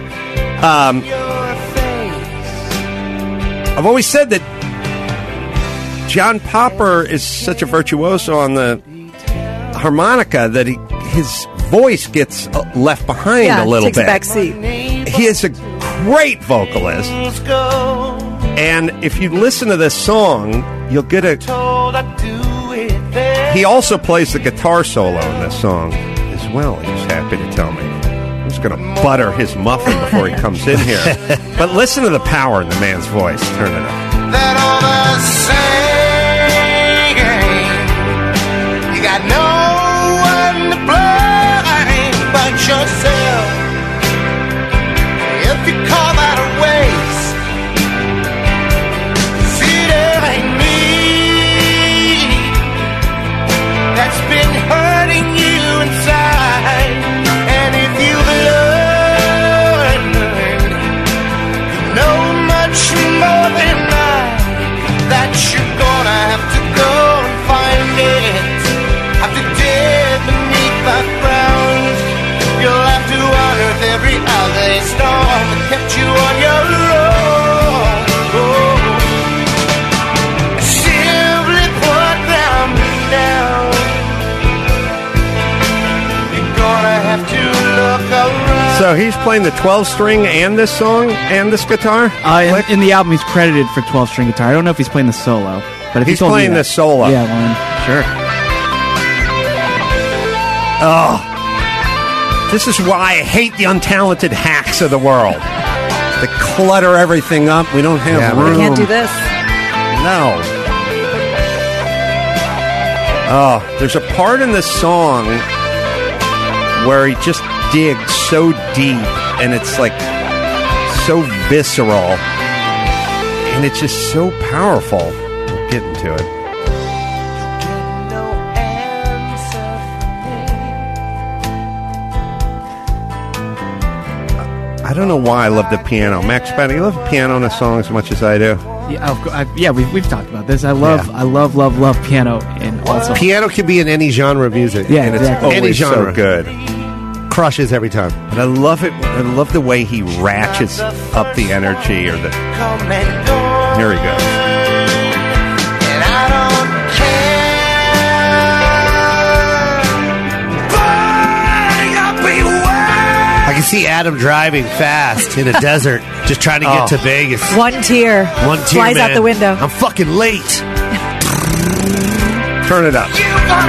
I've always said that John Popper is such a virtuoso on the harmonica that his voice gets left behind a little bit. Back seat. He is a great vocalist, and if you listen to this song, you'll get He also plays the guitar solo in this song as well. He's happy to tell me. I'm just going to butter his muffin before he comes in here. But listen to the power in the man's voice. Turn it up. That all the same. You got no one to blame but yourself. If you call that a waste, see, there ain't me that's been hurting you inside. And if you've learned, you know much more than that you're gonna have to go and find it. Have to dig beneath the ground. You'll have to unearth every alley storm that kept you on your road. Simply put them down. You're gonna have to look around. So he's playing the 12-string and this song and this guitar? In the album, he's credited for 12-string guitar. I don't know if he's playing the solo. But if he's playing the solo. Yeah, well, sure. Oh. This is why I hate the untalented hacks of the world. to clutter everything up. We don't have room. We can't do this. No. Oh, there's a part in this song where he just digs so deep, and it's like so visceral, and it's just so powerful. We'll get into it. I don't know why I love the piano. Max Patty, you love the piano in a song as much as I do. Yeah, we've talked about this. I love piano in all songs. Piano can be in any genre of music. Yeah, and exactly. it's any genre. So good. Crushes every time. But I love it. I love the way he ratchets up the energy. Here he goes. I can see Adam driving fast in a desert, just trying to get to Vegas. One tear. Flies man. out the window. I'm fucking late. Turn it up.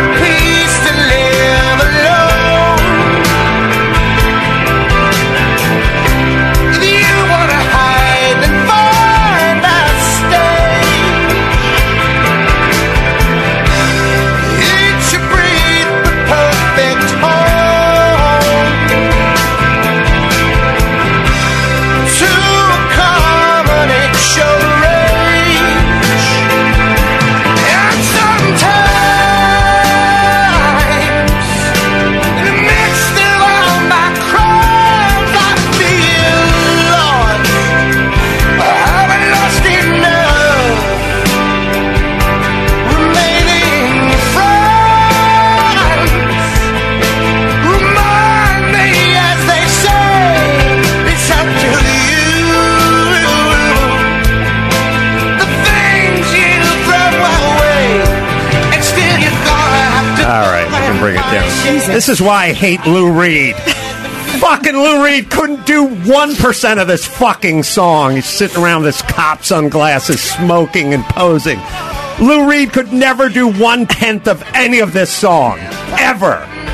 This is why I hate Lou Reed. Fucking Lou Reed couldn't do 1% of this fucking song. He's sitting around with his cop sunglasses, smoking and posing. Lou Reed could never do 1/10 of any of this song. Ever.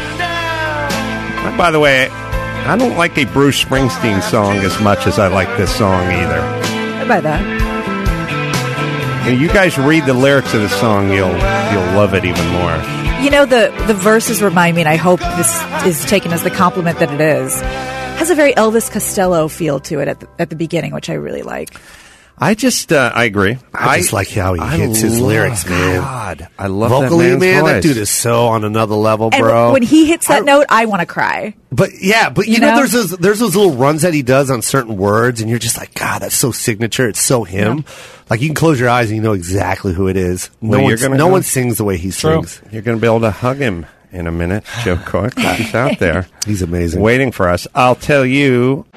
And by the way, I don't like a Bruce Springsteen song as much as I like this song either. I buy that. When you guys read the lyrics of the song, you'll love it even more. You know, the verses remind me, and I hope this is taken as the compliment that it is, has a very Elvis Costello feel to it at the beginning, which I really like. I agree. I just like how he hits his lyrics, man. God, I love vocally, that man's man. voice. That dude is so on another level, And bro. when he hits that note, I want to cry. But yeah, but you know, there's those little runs that he does on certain words, and you're just like, God, that's so signature. It's so him. Yeah. Like you can close your eyes and you know exactly who it is. No one sings the way he sings. You're going to be able to hug him in a minute, Joe Cook. He's out there. He's amazing, waiting for us. I'll tell you.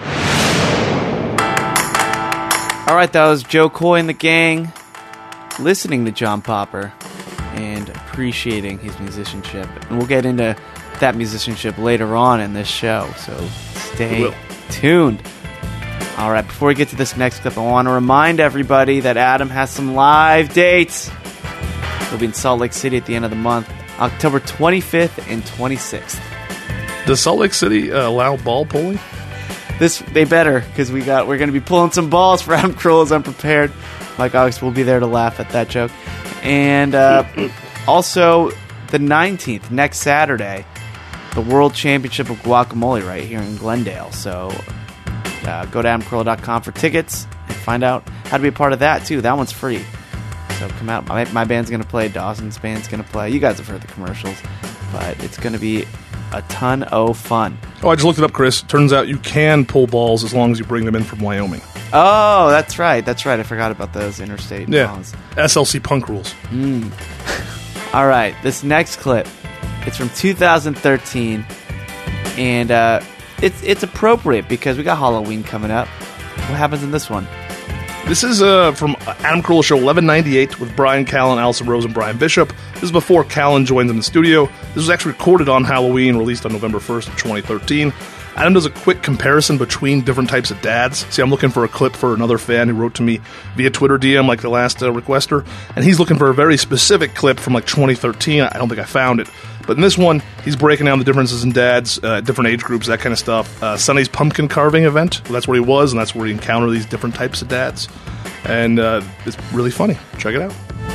All right, that was Joe Coy and the gang listening to John Popper and appreciating his musicianship. And we'll get into that musicianship later on in this show, so stay tuned. All right, before we get to this next clip, I want to remind everybody that Adam has some live dates. He'll be in Salt Lake City at the end of the month, October 25th and 26th. Does Salt Lake City allow ball pulling? They better, because we're going to be pulling some balls for Adam Carolla's Unprepared. Mike August will be there to laugh at that joke. And also, the 19th, next Saturday, the World Championship of Guacamole right here in Glendale. So go to AdamCarolla.com for tickets and find out how to be a part of that, too. That one's free. So come out. My band's going to play. Dawson's band's going to play. You guys have heard the commercials. But it's going to be a ton of fun. Oh, I just looked it up, Chris. Turns out you can pull balls as long as you bring them in from Wyoming. Oh, that's right. That's right. I forgot about those interstate balls. SLC punk rules. All right. This next clip, it's from 2013, and it's appropriate because we got Halloween coming up. What happens in this one? This is from Adam Carolla Show 1198 with Brian Callen, Allison Rose, and Brian Bishop. This is before Callen joins in the studio. This was actually recorded on Halloween, released on November 1st of 2013. Adam does a quick comparison between different types of dads. See, I'm looking for a clip for another fan who wrote to me via Twitter DM like the last requester, and he's looking for a very specific clip from like 2013. I don't think I found it. But in this one, he's breaking down the differences in dads, different age groups, that kind of stuff. Sonny's pumpkin carving event, that's where he was, and that's where he encountered these different types of dads. And it's really funny. Check it out.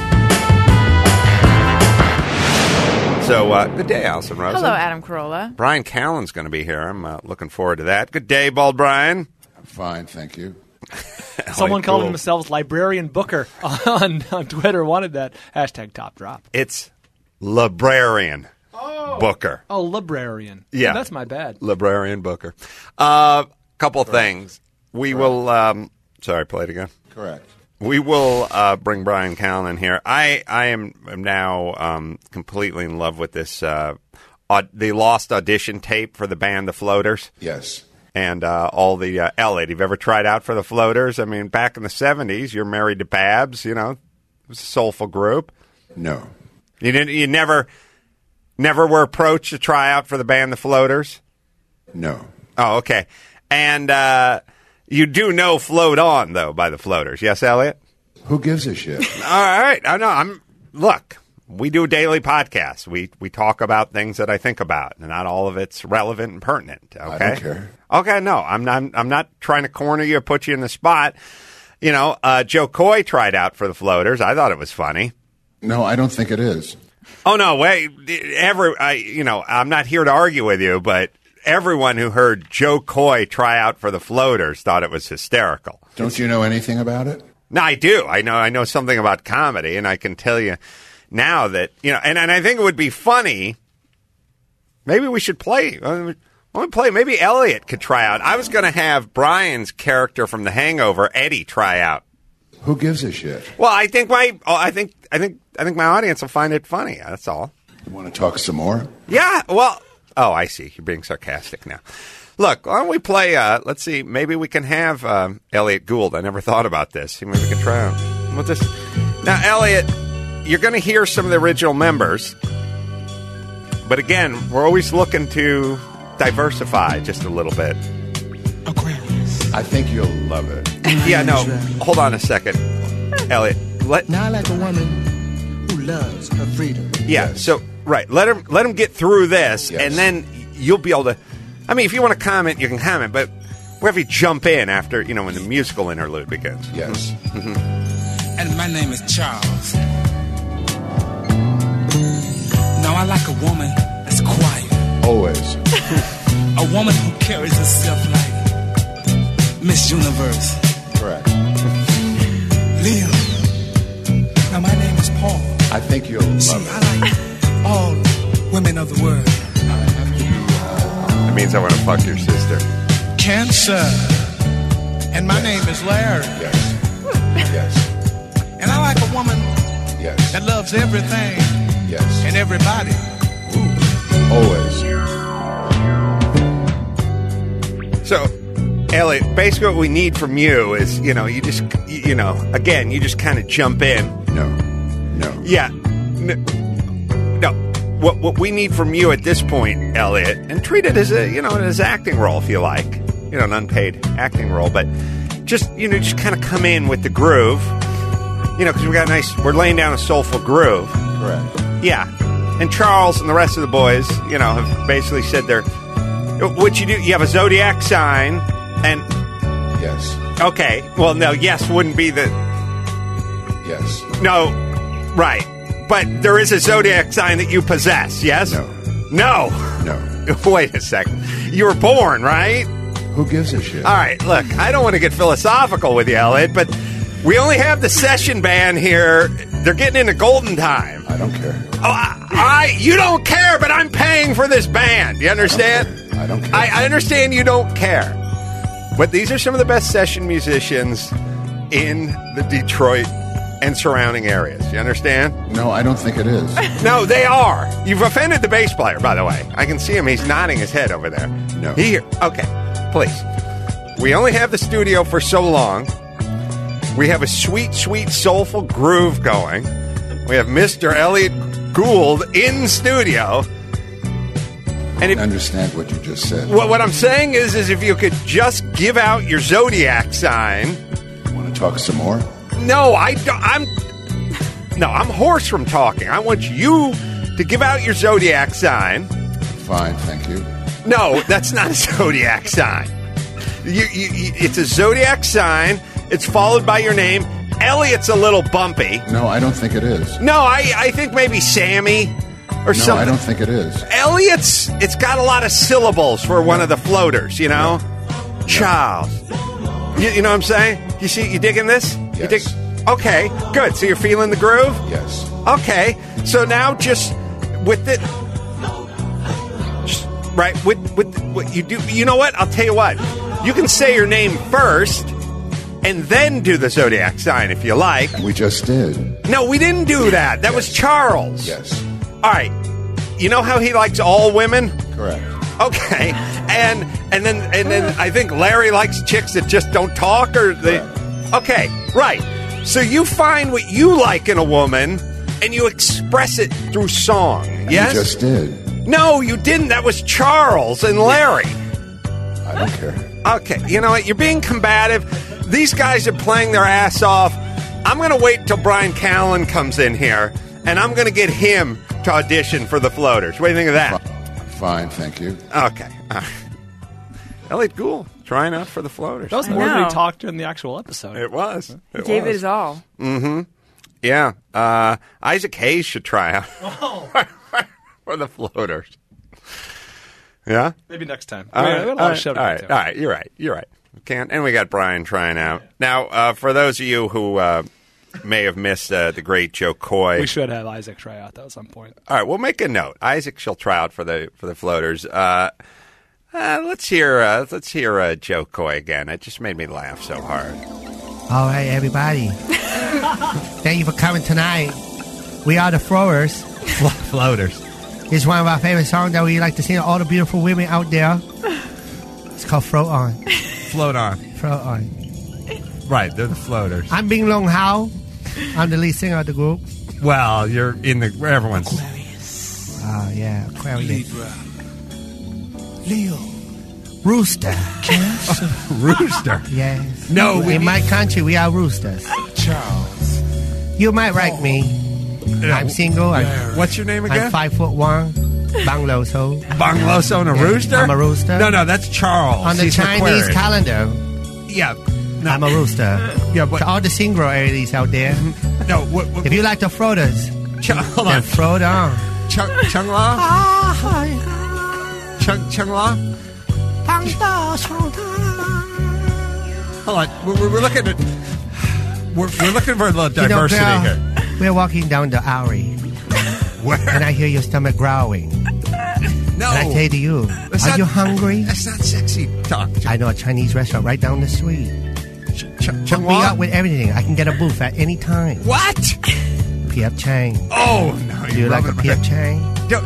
So, good day, Alison Rosen. Hello, Adam Carolla. Brian Callen's going to be here. I'm looking forward to that. Good day, Bald Brian. I'm fine, thank you. Someone called themselves Librarian Booker on Twitter, wanted that hashtag top drop. It's Librarian Booker. Oh, Librarian. Yeah. Oh, that's my bad. Librarian Booker. Couple things. We will, sorry, play it again. Correct. We will bring Brian Callen in here. I am now completely in love with this, the lost audition tape for the band The Floaters. Yes. And all the Elliot, have you ever tried out for the Floaters? I mean, back in the 70s, you're married to Babs, you know, it was a soulful group. No. You never were approached to try out for the band The Floaters? No. Oh, okay. And you do know Float On, though, by the Floaters. Yes, Elliot? Who gives a shit? All right. I know. Look, we do a daily podcast. We talk about things that I think about, and not all of it's relevant and pertinent. Okay? I don't care. Okay, no. I'm not trying to corner you or put you in the spot. You know, Joe Coy tried out for the Floaters. I thought it was funny. No, I don't think it is. Oh, no, wait. I'm not here to argue with you, but everyone who heard Joe Coy try out for the Floaters thought it was hysterical. Don't you know anything about it? No, I do. I know something about comedy, and I can tell you now that, you know, and I think it would be funny. Maybe we should play. Maybe Elliot could try out. I was going to have Brian's character from The Hangover, Eddie, try out. Who gives a shit? Well, I think my audience will find it funny. That's all. You want to talk some more? Yeah. Well. Oh, I see. You're being sarcastic now. Look, why don't we play? Let's see. Maybe we can have Elliot Gould. I never thought about this. Maybe we can try out. We'll just now, Elliot. You're going to hear some of the original members, but again, we're always looking to diversify just a little bit. I think you'll love it. Yeah, no, hold on a second. Elliot, Now I like a woman who loves her freedom. Yeah, so, right, let him get through this, Yes. and then you'll be able to, I mean, if you want to comment, you can comment, but we'll have you jump in after, you know, when the musical interlude begins. Yes. Mm-hmm. And my name is Charles. Now I like a woman that's quiet. Always. A woman who carries herself like Miss Universe. Correct. Leo. Now my name is Paul. I think you'll love See, it. I like all women of the world. It means I want to fuck your sister. Cancer. And my name is Larry. Yes. Yes. And I like a woman Yes. that loves everything Yes. and everybody. Always. So, Elliot, basically what we need from you is, you know, you just kind of jump in. No. Yeah. No. What we need from you at this point, Elliot, and treat it as as an acting role if you like, you know, an unpaid acting role, but just kind of come in with the groove, you know, because we're laying down a soulful groove. Correct. Yeah. And Charles and the rest of the boys, you know, have basically said what you do, you have a zodiac sign, and... Yes. Okay. Well, no, yes wouldn't be the... Yes. No. Right. But there is a zodiac sign that you possess, yes? No. No. No. Wait a second. You were born, right? Who gives a shit? All right, look, I don't want to get philosophical with you, Elliot, but we only have the session band here. They're getting into golden time. I don't care. Oh, you don't care, but I'm paying for this band. You understand? I don't care. I understand you don't care. But these are some of the best session musicians in the Detroit and surrounding areas. You understand? No, I don't think it is. No, they are. You've offended the bass player, by the way. I can see him. He's nodding his head over there. No. Here. Okay. Please. We only have the studio for so long. We have a sweet, sweet, soulful groove going. We have Mr. Elliot Gould in studio. I don't understand what you just said. What I'm saying is if you could just give out your zodiac sign. Want to talk some more? No, I don't. I'm hoarse from talking. I want you to give out your zodiac sign. Fine, thank you. No, that's not a zodiac sign. It's a zodiac sign. It's followed by your name. Elliot's a little bumpy. No, I don't think it is. No, I think maybe Sammy or something. No, I don't think it is. Elliot's, it's got a lot of syllables for one of the floaters, you know? No. Charles. You know what I'm saying? You digging this? Yes. Okay, good. So you're feeling the groove? Yes. Okay. So now just with it. Right, with what you do, you know what? I'll tell you what. You can say your name first, and then do the zodiac sign if you like. We just did. No, we didn't do that. That was Charles. Yes. All right. You know how he likes all women? Correct. Okay. And then I think Larry likes chicks that just don't talk, or they. Okay. Right. So you find what you like in a woman, and you express it through song. Yes. We just did. No, you didn't. That was Charles and Larry. I don't care. Okay, you know what? You're being combative. These guys are playing their ass off. I'm going to wait till Brian Callen comes in here, and I'm going to get him to audition for the Floaters. What do you think of that? Fine, thank you. Okay. Elliot Gould trying out for the Floaters. That was more than he talked during the actual episode. It was. He gave it his all. Mm-hmm. Yeah. Isaac Hayes should try out. Oh. For the Floaters. Yeah? Maybe next time. All right. You're right. And we got Brian trying out. Now, for those of you who may have missed the great Joe Coy. We should have Isaac try out, though, at some point. All right, we'll make a note. Isaac shall try out for the Floaters. Let's hear Joe Coy again. It just made me laugh so hard. All right, everybody. Thank you for coming tonight. We are the Floaters. Floaters. It's one of our favorite songs that we like to sing to all the beautiful women out there. It's called Float On. Float On. Float On. Right, they're the Floaters. I'm Bing Long Hao. I'm the lead singer of the group. Well, you're in the... Everyone's... Aquarius. Oh, yeah, Aquarius. Leo. Rooster. Rooster? Yes. No, in my country, we are roosters. Charles. You might like me. I'm single. What's your name again? I'm 5'1". Bang Loso. Bang Loso and a rooster? I'm a rooster. No, that's Charles. On the Chinese calendar. Yeah. No. I'm a rooster. Yeah, but to all the single ladies out there. No, if you like the floaters, hold on. Float on. Chung La? Chung La? Hold on. We're looking at... We're looking for a little diversity here. We're walking down the alley. Where? And I hear your stomach growling. No. And I say to you, are you hungry? That's not sexy talk. I know a Chinese restaurant right down the street. Hook me up with everything. I can get a booth at any time. What? P.F. Chang. Oh, no. Do you like a P.F. Chang?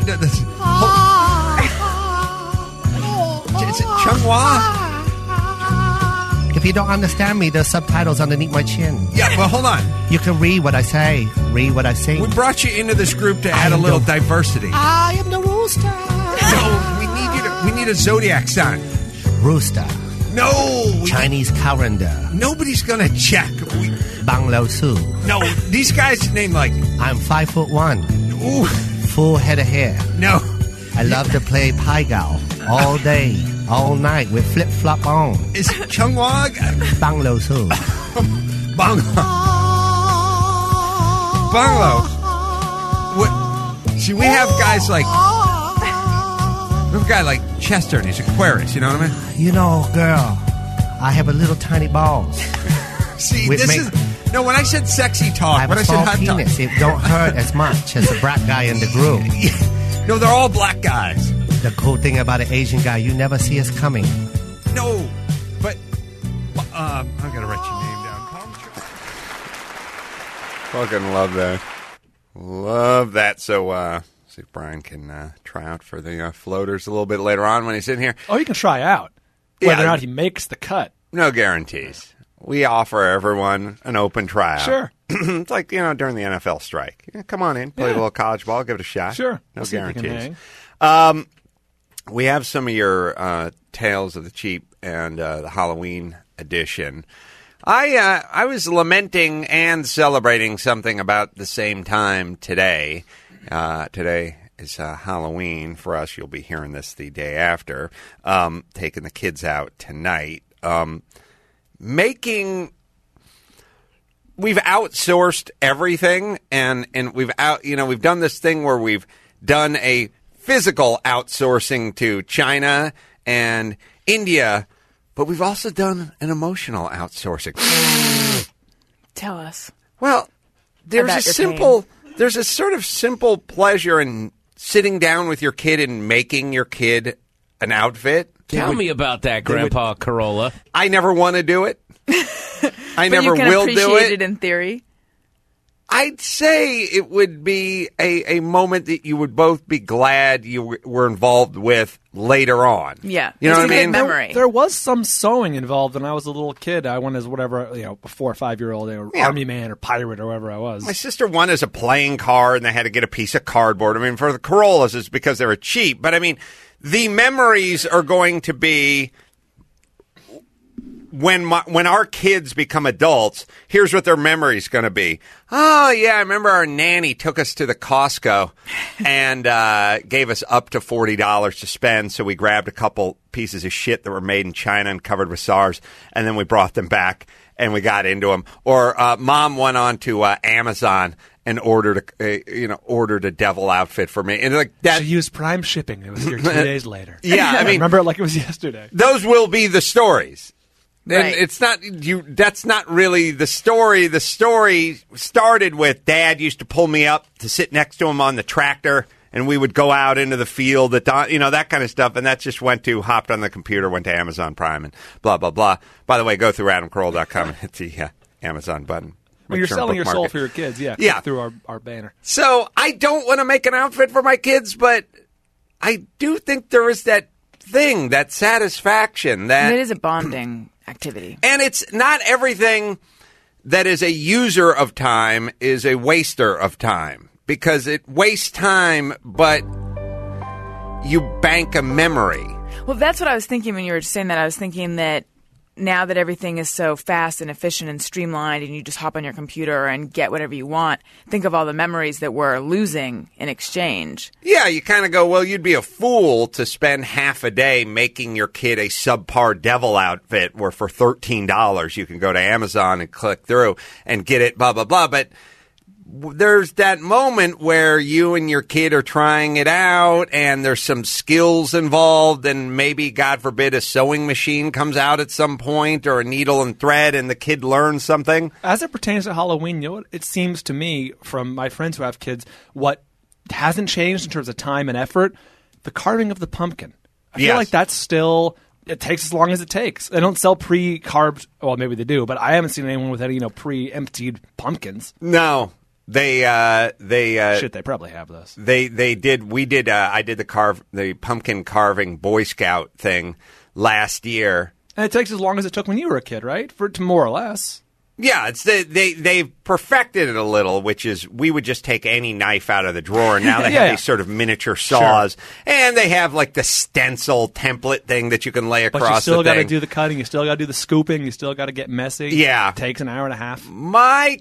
Is it Chung Hua? If you don't understand me, there's subtitles underneath my chin. Yeah, well, hold on. You can read what I say, read what I sing. We brought you into this group to add a little diversity. I am the rooster. No, we need a zodiac sign. Rooster. No. Chinese calendar. Nobody's going to check. Bang Lao Su. No, these guys name like... I'm 5'1". Ooh. Full head of hair. No. I love to play Pai Gao all day, all night with flip-flop on. Is Chung Hua? Bang Lao Su. Bang Lo. What? See, we have guys like... We have a guy like Chester, and he's Aquarius, you know what I mean? You know, girl, I have a little tiny balls. See, this is... No, when I said sexy talk, I have when a I said small hot penis. talk... It don't hurt as much as the black guy in the group. No, they're all black guys. The cool thing about an Asian guy, you never see us coming. No, but I'm going to write your name down. Fucking love that. Love that. So, see if Brian can try out for the Floaters a little bit later on when he's in here. Oh, you can try out. Whether or not he makes the cut. No guarantees. We offer everyone an open tryout. Sure. It's like, during the NFL strike. Come on in, play a little college ball, give it a shot. Sure. No we'll guarantees. We have some of your Tales of the Cheap and the Halloween edition. I was lamenting and celebrating something about the same time today. Today is Halloween. For us, you'll be hearing this the day after. Taking the kids out tonight. We've outsourced everything, and we've done this thing where we've done a physical outsourcing to China and India, but we've also done an emotional outsourcing. Tell us. Well, there's a sort of simple pleasure in sitting down with your kid and making your kid an outfit. Tell me about that, Grandpa Carolla. I never want to do it. I never will do it. But you can appreciate it in theory. I'd say it would be a moment that you would both be glad you were involved with later on. Yeah. You know what I mean? Memory. There was some sewing involved when I was a little kid. I went as whatever, a 4 or 5 year old, army man or pirate or whatever I was. My sister won as a playing card, and they had to get a piece of cardboard. I mean, for the Corollas, it's because they were cheap. But, I mean, the memories are going to be... When our kids become adults, here's what their memory's going to be. Oh, yeah, I remember our nanny took us to the Costco and gave us up to $40 to spend, so we grabbed a couple pieces of shit that were made in China and covered with SARS, and then we brought them back and we got into them. Or Mom went on to Amazon and ordered a devil outfit for me. And like that, she used Prime shipping. It was here 2 days later. Yeah, I mean, remember it like it was yesterday. Those will be the stories. And right. It's not you. That's not really the story. The story started with Dad used to pull me up to sit next to him on the tractor, and we would go out into the field at dawn, that kind of stuff. And that just hopped on the computer, went to Amazon Prime, and blah blah blah. By the way, go through AdamCarolla.com and hit the Amazon button. When you're selling your soul for your kids, yeah, through our banner. So I don't want to make an outfit for my kids, but I do think there is that thing, that satisfaction, that it is a bonding activity. And it's not everything that is a user of time is a waster of time, because it wastes time, but you bank a memory. Well, that's what I was thinking when you were saying that. I was thinking that now that everything is so fast and efficient and streamlined and you just hop on your computer and get whatever you want, think of all the memories that we're losing in exchange. Yeah, you kind of go, well, you'd be a fool to spend half a day making your kid a subpar devil outfit where for $13 you can go to Amazon and click through and get it, blah, blah, blah. But there's that moment where you and your kid are trying it out and there's some skills involved, and maybe, God forbid, a sewing machine comes out at some point or a needle and thread and the kid learns something. As it pertains to Halloween, it seems to me from my friends who have kids, what hasn't changed in terms of time and effort, the carving of the pumpkin. I feel like that's still... It takes as long as it takes. They don't sell pre-carved... Well, maybe they do, but I haven't seen anyone with any pre-emptied pumpkins. No. They probably have those. They did. We did. I did the pumpkin carving Boy Scout thing last year. And it takes as long as it took when you were a kid, right? To more or less. Yeah, they've perfected it a little, which is we would just take any knife out of the drawer, and now they have these sort of miniature saws, and they have like the stencil template thing that you can lay across. But you still got to do the cutting, you still got to do the scooping, you still got to get messy. Yeah, it takes an hour and a half. My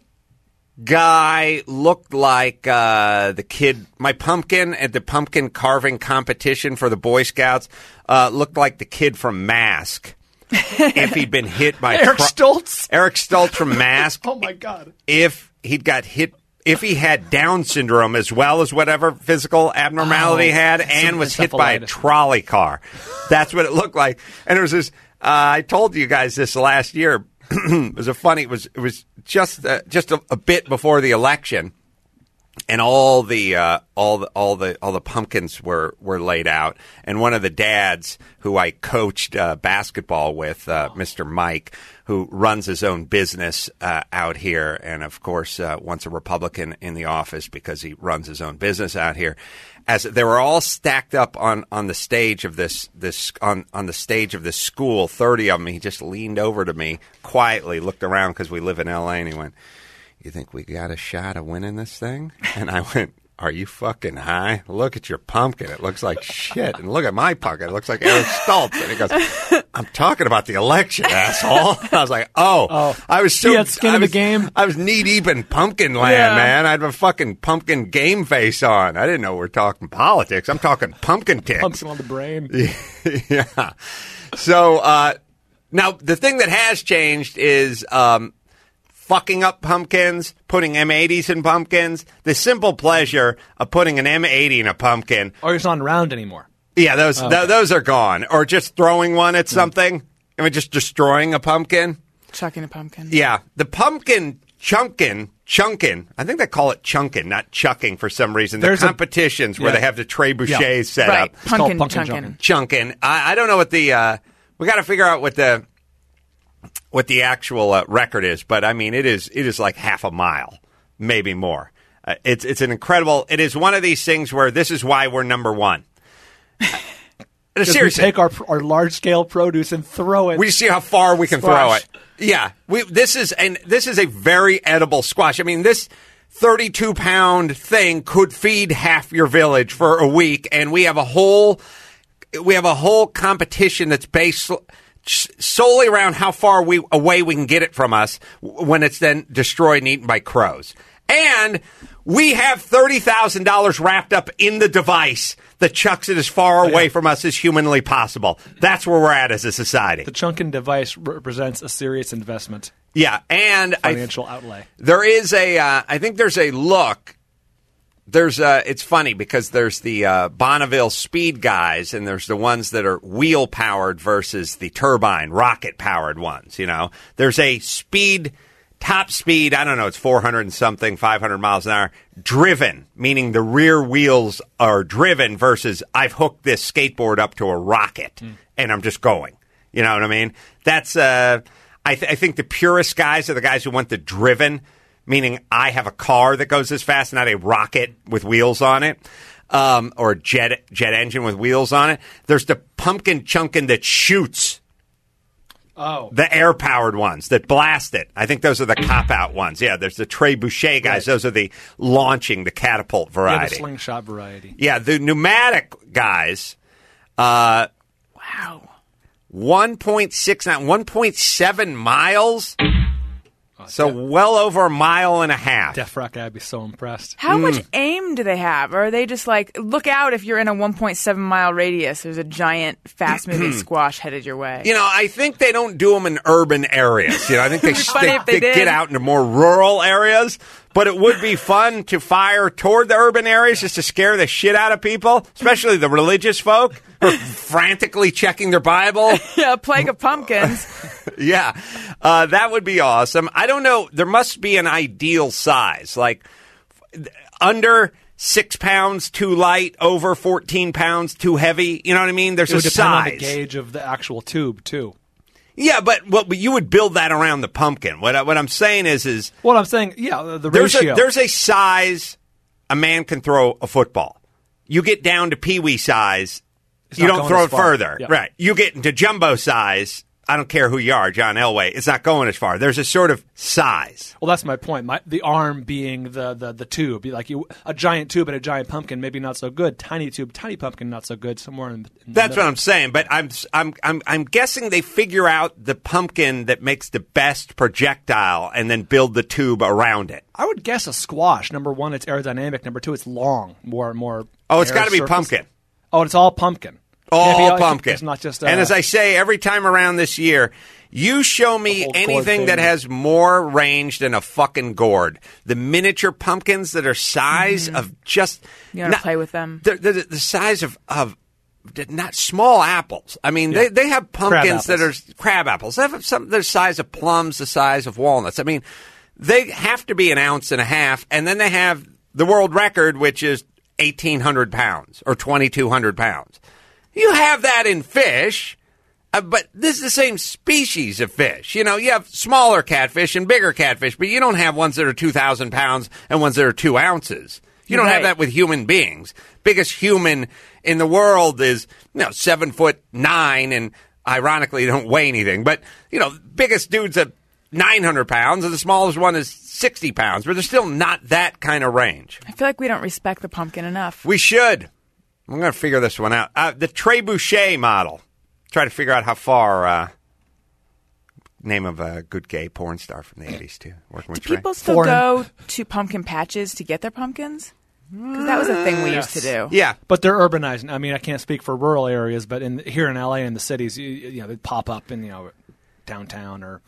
guy looked like the kid. My pumpkin at the pumpkin carving competition for the Boy Scouts looked like the kid from Mask. If he'd been hit by Eric Stoltz. Eric Stoltz from Mask. Oh my God! If he'd got hit, if he had Down syndrome as well as whatever physical abnormality he had, and was hit by a trolley car, that's what it looked like. And it was this. I told you guys this last year. It was just a bit before the election, and all the pumpkins were laid out. And one of the dads who I coached basketball with, Mr. Mike, who runs his own business out here, and of course wants a Republican in the office because he runs his own business out here. As they were all stacked up on the stage of this on the stage of this school, 30 of them, he just leaned over to me quietly, looked around because we live in L.A., and he went, "You think we got a shot of winning this thing?" And I went, are you fucking high? Look at your pumpkin. It looks like shit. And look at my pumpkin. It looks like Eric Stoltz. And he goes, I'm talking about the election, asshole. I was like, I was so skin in the game. I was knee deep in pumpkin land, man. I had a fucking pumpkin game face on. I didn't know we were talking politics. I'm talking pumpkin ticks. Pumpkin on the brain. Yeah. So now the thing that has changed is fucking up pumpkins, putting M80s in pumpkins, the simple pleasure of putting an M80 in a pumpkin. Or it's not around anymore. Yeah, those are gone. Or just throwing one at something. I mean, just destroying a pumpkin. Chucking a pumpkin. Yeah. The pumpkin chunkin. I think they call it chunkin, not chucking for some reason. There's competitions where they have the trebuchets set up. It's pumpkin chunkin. Chunkin. I don't know what the we got to figure out what the actual record is, but I mean, it is like half a mile, maybe more. It's an incredible. It is one of these things where this is why we're number one. Seriously, we take our large scale produce and throw it. We see how far we can throw it. Yeah, this is a very edible squash. I mean, this 32-pound thing could feed half your village for a week, and we have a whole competition that's based solely around how far away we can get it from us when it's then destroyed and eaten by crows. And we have $30,000 wrapped up in the device that chucks it as far away from us as humanly possible. That's where we're at as a society. The chunkin device represents a serious investment. Yeah, and financial outlay. There is I think there's a look. It's funny because there's the Bonneville speed guys, and there's the ones that are wheel powered versus the turbine rocket powered ones. You know, there's a top speed. I don't know. It's 400 and something, 500 miles an hour. Driven, meaning the rear wheels are driven versus I've hooked this skateboard up to a rocket and I'm just going. You know what I mean? That's I think the purest guys are the guys who want the driven. Meaning I have a car that goes this fast, not a rocket with wheels on it, or a jet engine with wheels on it. There's the pumpkin chunkin that shoots. Oh. The air-powered ones that blast it. I think those are the cop-out ones. Yeah, there's the trebuchet guys. Right. Those are the launching, the catapult variety. Yeah, the slingshot variety. Yeah, the pneumatic guys. Wow. 1.7 miles. So well over a mile and a half. Def Rock I'd be so impressed. How much aim do they have? Or are they just like, look out if you're in a 1.7 mile radius, there's a giant fast-moving squash headed your way? You know, I think they don't do them in urban areas. You know, I think they did. Get out into more rural areas. But it would be fun to fire toward the urban areas just to scare the shit out of people, especially the religious folk who are frantically checking their Bible. Yeah, a plague of pumpkins. Yeah, that would be awesome. I don't know. There must be an ideal size, like under 6 pounds too light, over 14 pounds too heavy. You know what I mean? There's a size. It would depend on the gauge of the actual tube, too. Yeah, but you would build that around the pumpkin. What I'm saying is what I'm saying. Yeah, the ratio. There's a size a man can throw a football. You get down to peewee size, you don't throw it further. Yeah. Right. You get into jumbo size. I don't care who you are, John Elway. It's not going as far. There's a sort of size. Well, that's my point. The arm being the tube. Like a giant tube and a giant pumpkin, maybe not so good. Tiny tube, tiny pumpkin, not so good. Somewhere in that's what I'm saying. But I'm guessing they figure out the pumpkin that makes the best projectile and then build the tube around it. I would guess a squash. Number one, it's aerodynamic. Number two, it's long. More. Oh, it's got to be pumpkin. Oh, it's all pumpkin. All pumpkin. It's not just. And as I say every time around this year, you show me anything that has more range than a fucking gourd. The miniature pumpkins that are size of just. You want to play with them? The size of not small apples. I mean, they have pumpkins that are crab apples. They have some the size of plums, the size of walnuts. I mean, they have to be an ounce and a half, and then they have the world record, which is 1,800 pounds or 2,200 pounds. You have that in fish, but this is the same species of fish. You know, you have smaller catfish and bigger catfish, but you don't have ones that are 2,000 pounds and ones that are 2 ounces. You don't have that with human beings. Biggest human in the world is, 7'9", and ironically, they don't weigh anything. But, biggest dude's a 900 pounds, and the smallest one is 60 pounds, but there's still not that kind of range. I feel like we don't respect the pumpkin enough. We should. I'm going to figure this one out. The Trebuchet model. Try to figure out how far... name of a good gay porn star from the 80s, too. Working with people still go to pumpkin patches to get their pumpkins? Because that was a thing we used to do. Yeah. But they're urbanizing. I mean, I can't speak for rural areas, but here in L.A. and the cities, you know, they pop up in, downtown or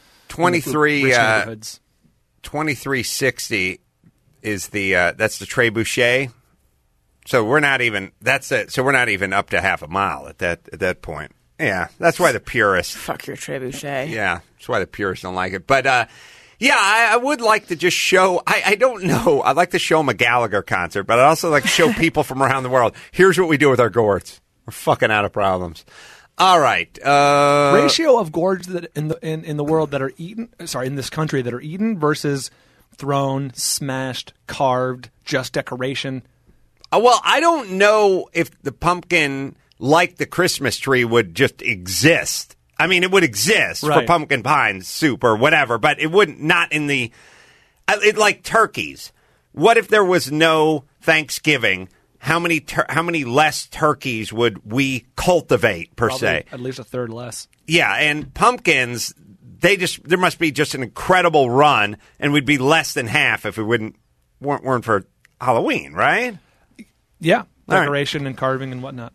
2360 is that's the Trebuchet. So we're not even So we're not even up to half a mile at that point. Yeah, that's why the purists... Fuck your trebuchet. Yeah, that's why the purists don't like it. But, yeah, I would like to just show... I don't know. I'd like to show them a Gallagher concert, but I'd also like to show people from around the world, here's what we do with our gourds. We're fucking out of problems. All right. Ratio of gourds that in the world that are eaten... Sorry, in this country that are eaten versus thrown, smashed, carved, just decoration. Well, I don't know if the pumpkin... like the Christmas tree would just exist. I mean, it would exist for pumpkin pie soup or whatever, but it wouldn't, not in the, like turkeys. What if there was no Thanksgiving? How many less turkeys would we cultivate, per se? At least a third less. Yeah, and pumpkins, there must be just an incredible run, and we'd be less than half if we weren't for Halloween, right? Yeah. Decoration and carving and whatnot.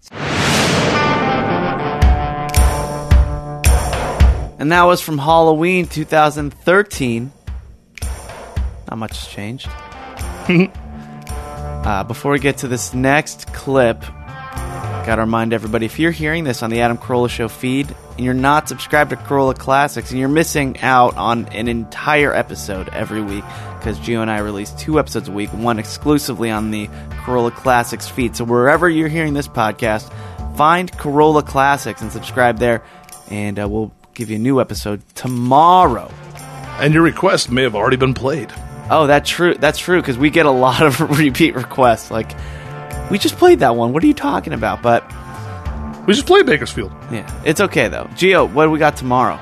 And that was from Halloween 2013. Not much has changed. Before we get to this next clip, gotta remind everybody, if you're hearing this on the Adam Carolla Show feed and you're not subscribed to Carolla Classics and you're missing out on an entire episode every week, because Gio and I release 2 episodes a week, one exclusively on the Carolla Classics feed. So wherever you're hearing this podcast, find Carolla Classics and subscribe there, and we'll give you a new episode tomorrow. And your request may have already been played. Oh, that's true, because we get a lot of repeat requests. Like, we just played that one. What are you talking about? But we just played Bakersfield. Yeah, it's okay, though. Gio, what do we got tomorrow?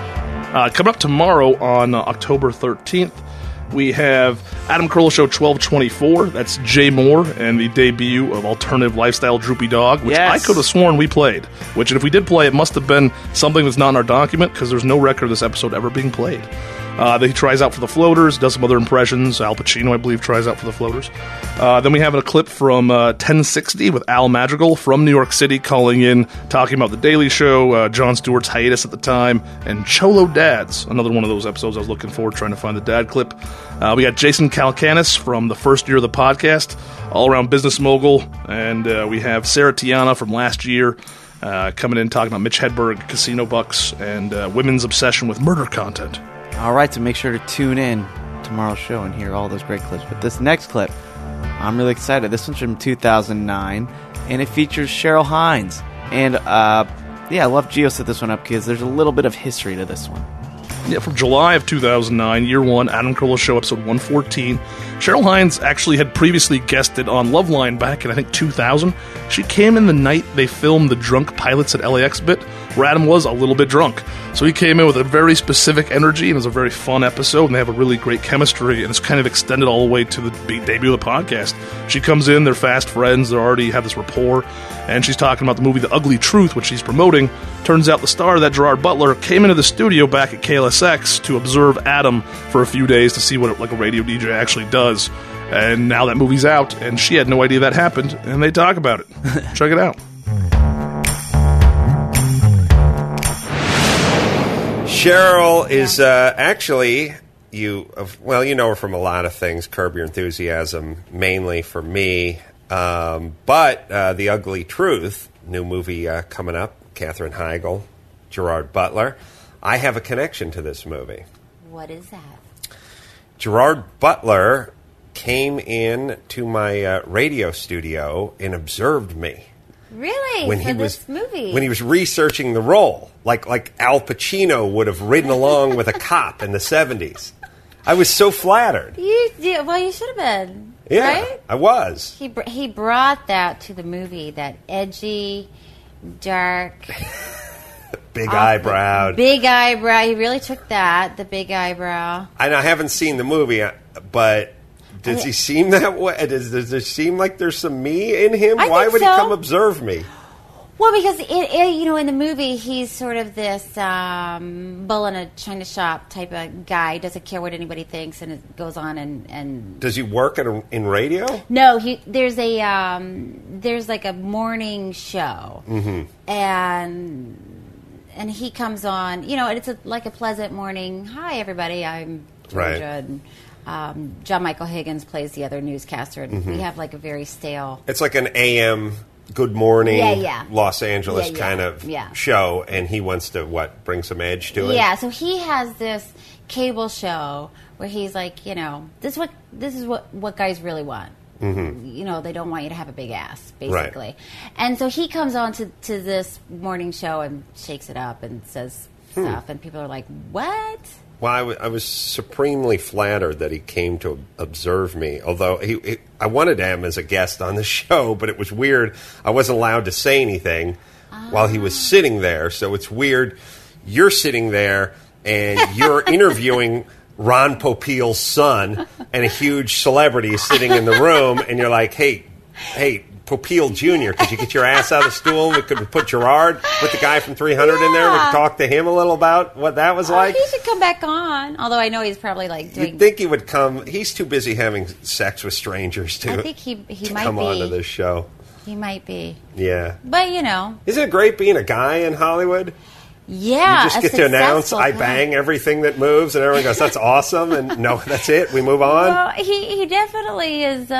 Coming up tomorrow on October 13th, we have Adam Carolla Show 1224. That's Jay Moore and the debut of Alternative Lifestyle Droopy Dog, which I could have sworn we played. Which, if we did play, it must have been something that's not in our document, because there's no record of this episode ever being played. Then he tries out for the Floaters, does some other impressions. Al Pacino, I believe, tries out for the Floaters. Then we have a clip from 1060 with Al Madrigal from New York City calling in, talking about The Daily Show, Jon Stewart's hiatus at the time, and Cholo Dads, another one of those episodes I was looking for, trying to find the dad clip. We got Jason Calacanis from the first year of the podcast, all-around business mogul, and we have Sarah Tiana from last year coming in, talking about Mitch Hedberg, Casino Bucks, and women's obsession with murder content. All right, so make sure to tune in tomorrow's show and hear all those great clips. But this next clip, I'm really excited. This one's from 2009, and it features Cheryl Hines. And, I love Gio set this one up because there's a little bit of history to this one. Yeah, from July of 2009, year 1, Adam Carolla Show, episode 114. Cheryl Hines actually had previously guested on Loveline back in, I think, 2000. She came in the night they filmed the Drunk Pilots at LAX bit, where Adam was a little bit drunk. So he came in with a very specific energy, and it was a very fun episode, and they have a really great chemistry, and it's kind of extended all the way to the debut of the podcast. She comes in, they're fast friends, they already have this rapport, and she's talking about the movie The Ugly Truth, which she's promoting. Turns out the star of that, Gerard Butler, came into the studio back at KLSX to observe Adam for a few days to see what a radio DJ actually does. And now that movie's out, and she had no idea that happened, and they talk about it. Check it out. Cheryl is actually, you know her from a lot of things, Curb Your Enthusiasm, mainly for me. But The Ugly Truth, new movie coming up, Katherine Heigl, Gerard Butler. I have a connection to this movie. What is that? Gerard Butler came in to my radio studio and observed me. Really? When for he this was movie? When he was researching the role, like Al Pacino would have ridden along with a cop in the 70s. I was so flattered. You should have been. Yeah, right? I was. He brought that to the movie, that edgy, dark, big eyebrow. Big eyebrow. He really took that, the big eyebrow. And I haven't seen the movie, but does he seem that way? Does it seem like there's some me in him? Why would he come observe me? Well, because in the movie, he's sort of this bull in a china shop type of guy. Doesn't care what anybody thinks, and it goes on and. Does he work in radio? No, there's like a morning show, and he comes on. And it's like a pleasant morning. Hi, everybody. I'm Georgia. And, John Michael Higgins plays the other newscaster, and we have like a very stale. It's like an AM. Good Morning, Los Angeles kind of show, and he wants to bring some edge to it. Yeah, so he has this cable show where he's like, this is what guys really want. Mm-hmm. They don't want you to have a big ass, basically. Right. And so he comes on to this morning show and shakes it up and says stuff, and people are like, "What?" Well, I was supremely flattered that he came to observe me, although I wanted him as a guest on the show, but it was weird. I wasn't allowed to say anything while he was sitting there, so it's weird. You're sitting there, and you're interviewing Ron Popeil's son, and a huge celebrity is sitting in the room, and you're like, hey, Popeil Jr., could you get your ass out of the stool? We could put Gerard, put the guy from 300 in there. We could talk to him a little about what that was like. He should come back on, although I know he's probably doing... You'd think he would come. He's too busy having sex with strangers to, I think he might come onto this show. He might be. Yeah. But, Isn't it great being a guy in Hollywood? Yeah. You just get to announce, I bang everything that moves, and everyone goes, that's awesome, and no, that's it, we move on. Well, he definitely is,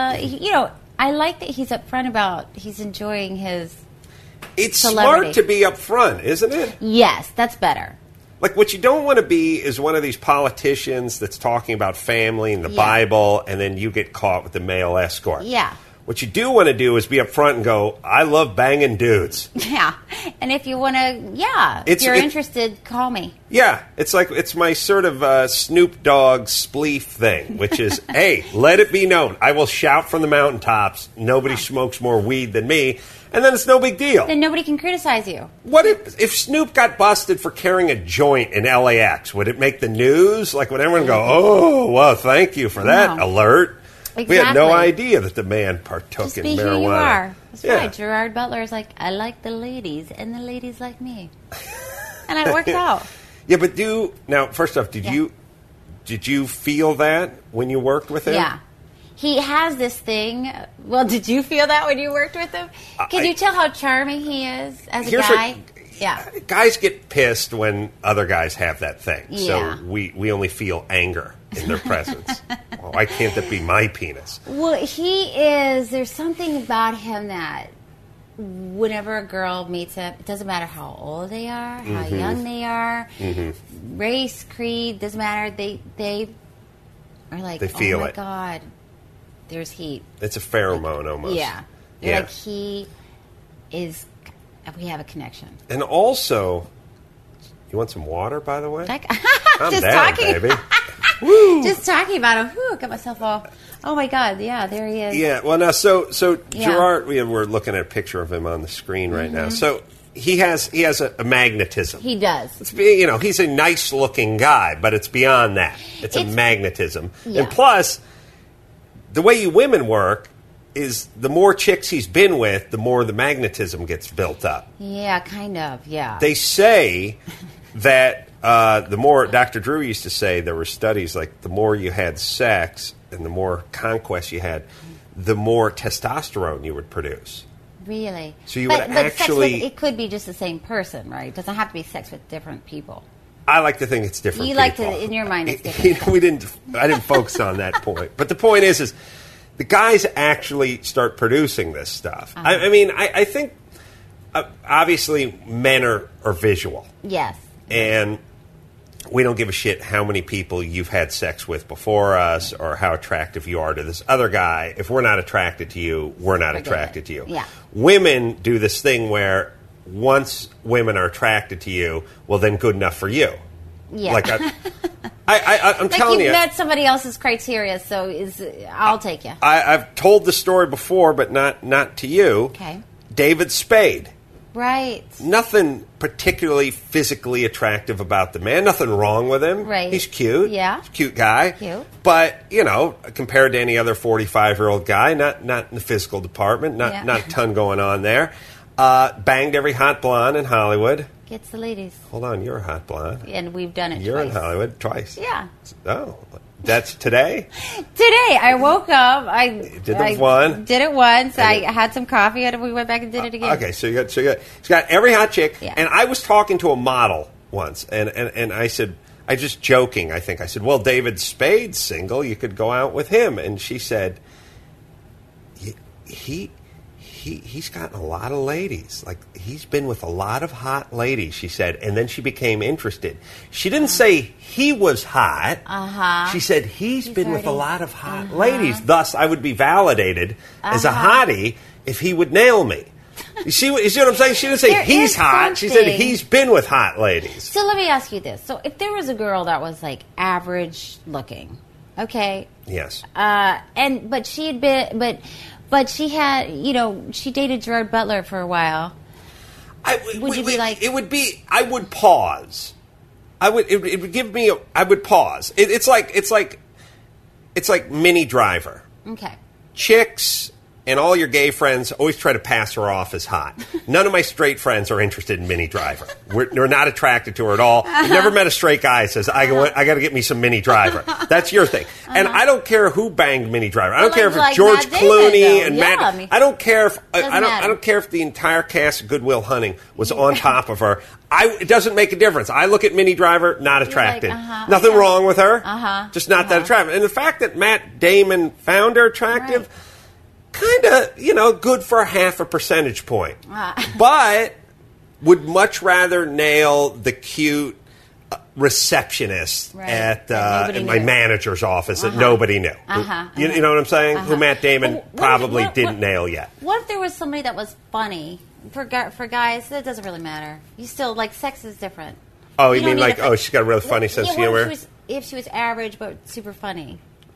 I like that he's upfront about he's enjoying his celebrity. Smart to be upfront, isn't it? Yes, that's better. Like, what you don't want to be is one of these politicians that's talking about family and the Bible, and then you get caught with the male escort. Yeah. What you do want to do is be upfront and go, I love banging dudes. Yeah. And if you want to, if you're interested, call me. Yeah. It's my sort of Snoop Dogg spleef thing, which is, hey, let it be known. I will shout from the mountaintops, nobody smokes more weed than me, and then it's no big deal. Then nobody can criticize you. What if Snoop got busted for carrying a joint in LAX? Would it make the news? Like, would everyone go, oh, well, thank you for that alert? Exactly. We had no idea that the man partook in marijuana. Who you are. That's right. Gerard Butler is like, I like the ladies, and the ladies like me. And it worked out. Yeah, but first off, did you feel that when you worked with him? Yeah. He has this thing. Well, did you feel that when you worked with him? Can you tell how charming he is as a guy? Guys get pissed when other guys have that thing. Yeah. So we only feel anger in their presence. Well, why can't that be my penis? Well, there's something about him that whenever a girl meets him, it doesn't matter how old they are, how young they are, race, creed, doesn't matter. They are like, they feel oh my God, there's heat. It's a pheromone almost. Yeah. They're like, we have a connection. And also, you want some water, by the way? I'm just down, talking, baby. Just talking about him. Got myself all. Oh my God! Yeah, there he is. Yeah. Well, now, so Gerard, we're looking at a picture of him on the screen right now. So he has a magnetism. He does. He's a nice looking guy, but it's beyond that. It's a magnetism, and plus, the way you women work is the more chicks he's been with, the more the magnetism gets built up. Yeah, kind of, yeah. They say that the more, Dr. Drew used to say, there were studies like the more you had sex and the more conquest you had, the more testosterone you would produce. Really? So you would actually... it could be just the same person, right? It doesn't have to be sex with different people. I like to think it's different people. Like to, in your mind, it's different. I didn't focus on that point. But the point is the guys actually start producing this stuff. I think, obviously, men are visual. Yes. And we don't give a shit how many people you've had sex with before us or how attractive you are to this other guy. If we're not attracted to you, we're not attracted to you. Yeah. Women do this thing where once women are attracted to you, well, then good enough for you. Yeah. Like I'm telling you. You've met somebody else's criteria, so I'll take you. I've told the story before, but not to you. Okay. David Spade. Right. Nothing particularly physically attractive about the man. Nothing wrong with him. Right. He's cute. Yeah. He's a cute guy. Cute. But, compared to any other 45-year-old guy, not in the physical department, not a ton going on there. Banged every hot blonde in Hollywood. Gets the ladies. Hold on, you're a hot blonde. And we've done it You're twice. in Hollywood twice. Yeah. Oh, that's today? Today, I woke up. I did it once. I had some coffee, and we went back and did it again. Okay, so she's got every hot chick. Yeah. And I was talking to a model once, and I said, I just joking, I think. I said, well, David Spade's single. You could go out with him. And she said, he's gotten a lot of ladies. Like, he's been with a lot of hot ladies, she said. And then she became interested. She didn't say he was hot. She said he's been with a lot of hot ladies. Thus, I would be validated as a hottie if he would nail me. You see what I'm saying? She didn't say he's hot. She said he's been with hot ladies. So let me ask you this. So if there was a girl that was, like, average looking, okay? Yes. But she had been... But she had, she dated Gerard Butler for a while. Would you be like... It would be... I would pause. It would give me... I would pause. It's like Minnie Driver. Okay. Chicks and all your gay friends always try to pass her off as hot. None of my straight friends are interested in Minnie Driver. We're not attracted to her at all. I've never met a straight guy who says, I got to get me some Minnie Driver. That's your thing. And I don't care who banged Minnie Driver. I don't care if it's George Clooney and Matt. I don't care if I don't care if the entire cast of Good Will Hunting was on top of her. It doesn't make a difference. I look at Minnie Driver, not attracted. Nothing wrong with her. Just not that attractive. And the fact that Matt Damon found her attractive, kind of, good for half a percentage point. But would much rather nail the cute receptionist at my manager's office that nobody knew. You know what I'm saying? Who Matt Damon probably didn't nail yet. What if there was somebody that was funny? For guys, that doesn't really matter. You still, sex is different. Oh, you mean she's got a really funny sense of humor? If she was average but super funny.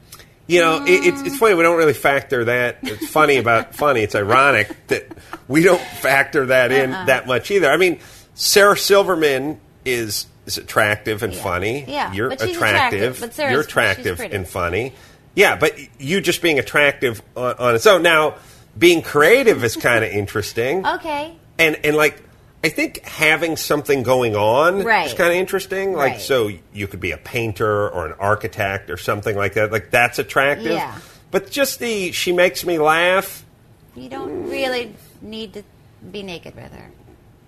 It's funny. We don't really factor that. It's funny about funny. It's ironic that we don't factor that in that much either. I mean, Sarah Silverman is attractive and funny. Yeah, you're but she's attractive. But you're attractive and funny. Yeah, but you just being attractive on its own. Now, being creative is kind of interesting. Okay. And I think having something going on is kind of interesting. So you could be a painter or an architect or something like that. Like, that's attractive. Yeah. But just she makes me laugh. You don't really need to be naked with her.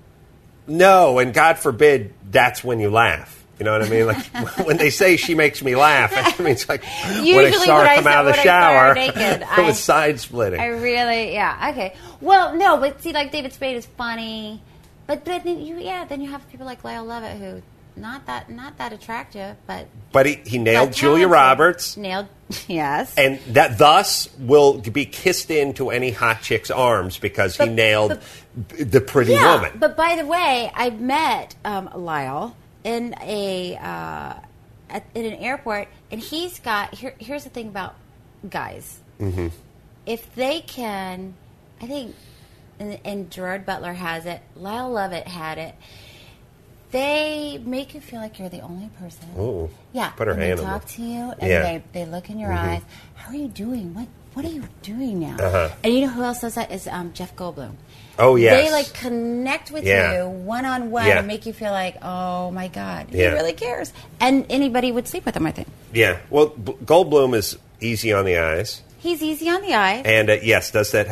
No, and God forbid that's when you laugh. You know what I mean? Like, when they say she makes me laugh, that means when I saw her come out of the shower, it was side splitting. I really, okay. Well, no, but see, David Spade is funny. But then you have people like Lyle Lovett who not that attractive, but he nailed Julia Roberts. Yes, and that thus will be kissed into any hot chick's arms because he nailed the pretty woman. But by the way, I met Lyle in at an airport, and he's got here's the thing about guys. Mm-hmm. If they can, I think. And Gerard Butler has it. Lyle Lovett had it. They make you feel like you're the only person. Ooh. Yeah. Put her hand on. They talk to you, and they look in your eyes. How are you doing? What are you doing now? And you know who else does that? Is Jeff Goldblum. Oh, yes. They connect with you one-on-one and make you feel like, oh, my God, he really cares. And anybody would sleep with him, I think. Yeah. Well, Goldblum is easy on the eyes. He's easy on the eyes. And, has that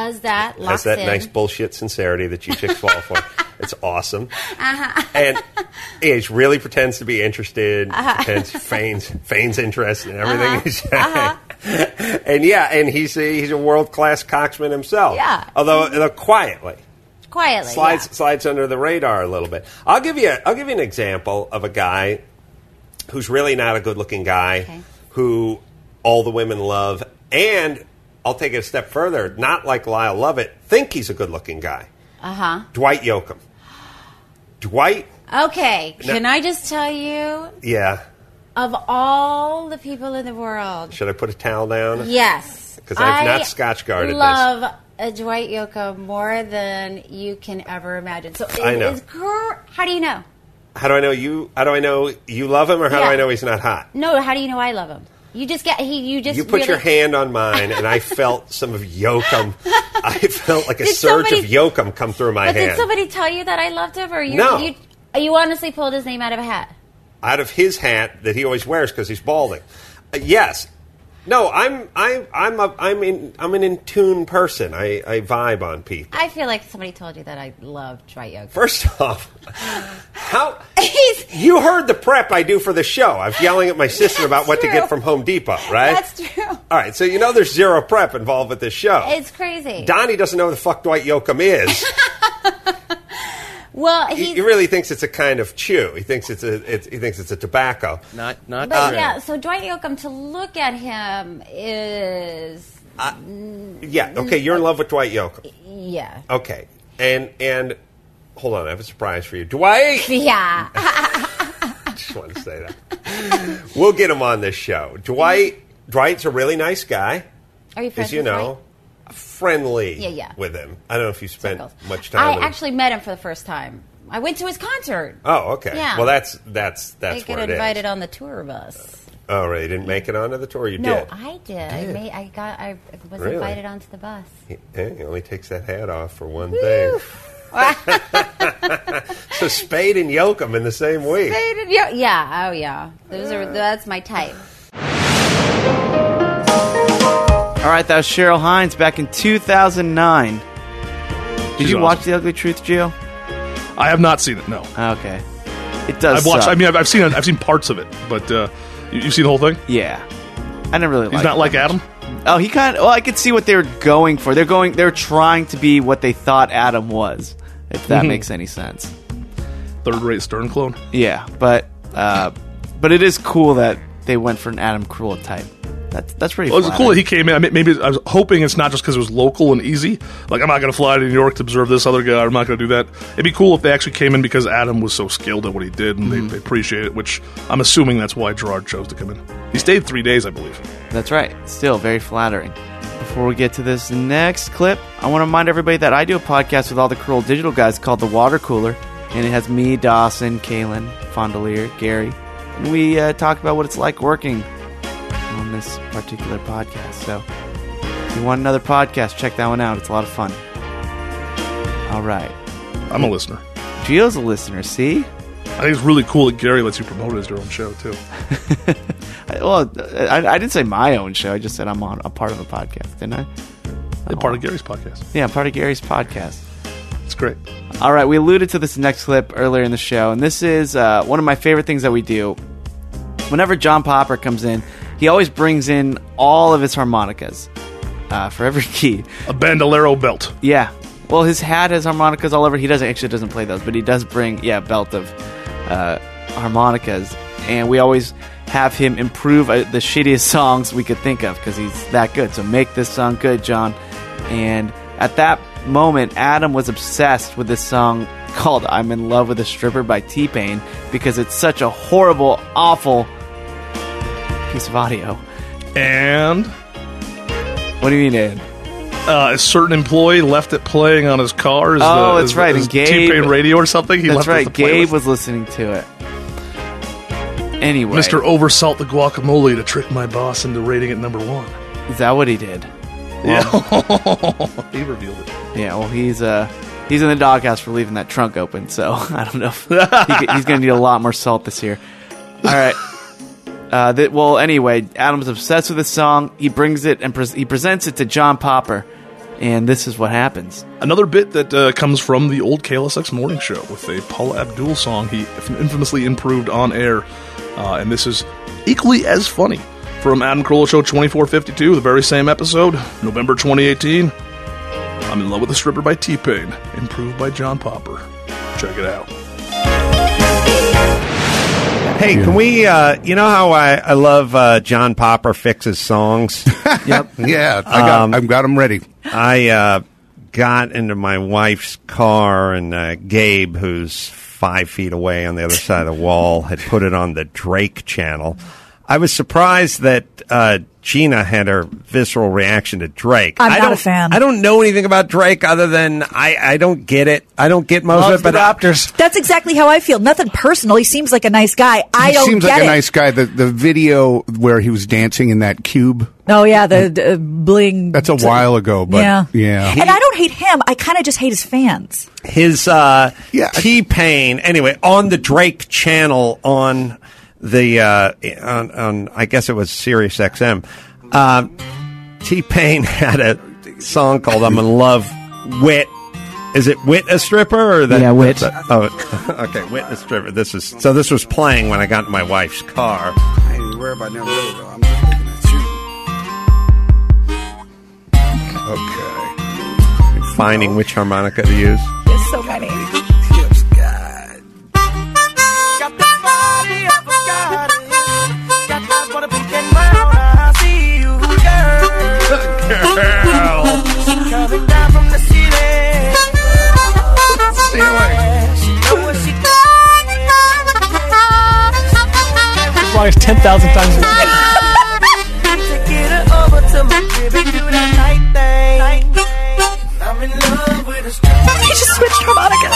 nice bullshit sincerity that you chicks fall for. It's awesome. And he really pretends to be interested, feigns interest in everything he's saying. And he's a world-class coxman himself. Yeah. Although quietly. Slides under the radar a little bit. I'll give you an example of a guy who's really not a good-looking guy who all the women love. And I'll take it a step further, not like Lyle Lovett, think he's a good-looking guy. Dwight Yoakam. Dwight. Okay, can I just tell you? Yeah. Of all the people in the world. Should I put a towel down? Yes. Because I've not Scotch guarded love Dwight Yoakam more than you can ever imagine. So I know. How do you know? How do I know you? How do I know you love him, or how do I know he's not hot? No, how do you know I love him? You just You put your hand on mine, and I felt some of Yoakam. I felt like a surge of Yoakam come through my hand. Did somebody tell you that I loved him, or No. You honestly pulled his name out of a hat? Out of his hat that he always wears because he's balding. Yes. No, I'm an in tune person. I vibe on people. I feel like somebody told you that I love Dwight Yoakam. First off, you heard the prep I do for the show. I'm yelling at my sister about what to get from Home Depot, right? That's true. All right, so you know there's zero prep involved with this show. It's crazy. Donnie doesn't know who the fuck Dwight Yoakam is. Well, he really thinks it's a kind of chew. He thinks it's a tobacco. But yeah, so Dwight Yoakam, to look at him is yeah. Okay, you're in love with Dwight Yoakam. Yeah. Okay, and hold on, I have a surprise for you, Dwight. Yeah. Just want to say that. We'll get him on this show. Dwight's a really nice guy. Are you friends as you with know? Dwight? Friendly with him. I don't know if you spent much time I with him. actually met him for the first time. I went to his concert. Oh, okay. Yeah. Well, that's I where got it invited is. on the tour bus. Oh, really? You didn't make it onto the tour? You No, did? I did. I was Really? invited onto the bus. He only takes that hat off for one thing. So Spade and Yoakam in the same week. Yeah. Oh, yeah. That's my type. All right, that was Cheryl Hines back in 2009. Did you watch The Ugly Truth, Gio? I have not seen it. No. Okay. It does. I've watched. suck. I mean, I've seen it. I've seen parts of it, but you seen the whole thing? Yeah. I didn't really. He's not like Adam. Oh, he kind of. Well, I could see what they were going for. They're trying to be what they thought Adam was. If that makes any sense. Third-rate Stern clone. Yeah, but it is cool that they went for an Adam Carolla type. That's pretty. Well, it was cool that he came in. I mean, maybe I was hoping it's not just because it was local and easy. Like, I'm not going to fly to New York to observe this other guy. I'm not going to do that. It'd be cool if they actually came in because Adam was so skilled at what he did, and they appreciate it. Which I'm assuming that's why Gerard chose to come in. He stayed 3 days, I believe. That's right. Still very flattering. Before we get to this next clip, I want to remind everybody that I do a podcast with all the Carolla Digital guys called The Water Cooler, and it has me, Dawson, Kaylin, Fondelier, Gary, and we talk about what it's like working on this particular podcast. So if you want another podcast, check that one out. It's a lot of fun. All right. I'm a listener. Gio's a listener, see? I think it's really cool that Gary lets you promote it as your own show, too. I didn't say my own show. I just said I'm a part of a podcast, didn't I? You're part of Gary's podcast. Yeah, I'm part of Gary's podcast. It's great. All right, we alluded to this next clip earlier in the show, and this is one of my favorite things that we do. Whenever John Popper comes in, he always brings in all of his harmonicas for every key. A bandolero belt. Yeah. Well, his hat has harmonicas all over. He doesn't play those, but he does bring a belt of harmonicas, and we always have him improve the shittiest songs we could think of because he's that good. So make this song good, John. And at that moment, Adam was obsessed with this song called I'm in Love with a Stripper by T-Pain because it's such a horrible, awful piece of audio. And? What do you mean, and? A certain employee left it playing on his car. That's right. And Gabe, T-Pain radio or something. That's right. Gabe was listening to it. Anyway, Mr. Oversalt the guacamole to trick my boss into rating it number 1. Is that what he did? Yeah, he revealed it. Yeah, well, he's in the doghouse for leaving that trunk open. So I don't know if he's going to need a lot more salt this year. All right. Well, anyway, Adam's obsessed with this song. He brings it and he presents it to John Popper, and this is what happens. Another bit that comes from the old KLSX morning show with a Paula Abdul song he infamously improved on air, and this is equally as funny from Adam Carolla Show 2452, the very same episode, November 2018. I'm in Love with a Stripper by T-Pain, improved by John Popper. Check it out. Hey, can we, you know how I love John Popper fixes songs? Yep. Yeah, I've got them ready. I got into my wife's car, and Gabe, who's 5 feet away on the other side of the wall, had put it on the Drake channel. I was surprised that Gina had her visceral reaction to Drake. I'm not a fan. I don't know anything about Drake other than I don't get it. I don't get most of it. But that's exactly how I feel. Nothing personal. He seems like a nice guy. I don't get it. He seems like a nice guy. The video where he was dancing in that cube. Oh, yeah, the bling. That's a while ago, but yeah. And I don't hate him. I kind of just hate his fans. His T-Pain, anyway, on the Drake channel on the on I guess it was Sirius XM. T-Pain had a song called "I'm in Love with." Is it Wit a stripper or that? Yeah, Wit. Okay, Wit a stripper. This was playing when I got in my wife's car. I ain't worried about never really, though. I'm just looking at you. Okay. Finding which harmonica to use. There's so many. Coming down from the ceiling. This lies 10,000 times more. To get her over to my crib and do that night thing. I'm in love with a stripper. He just switched harmonicas.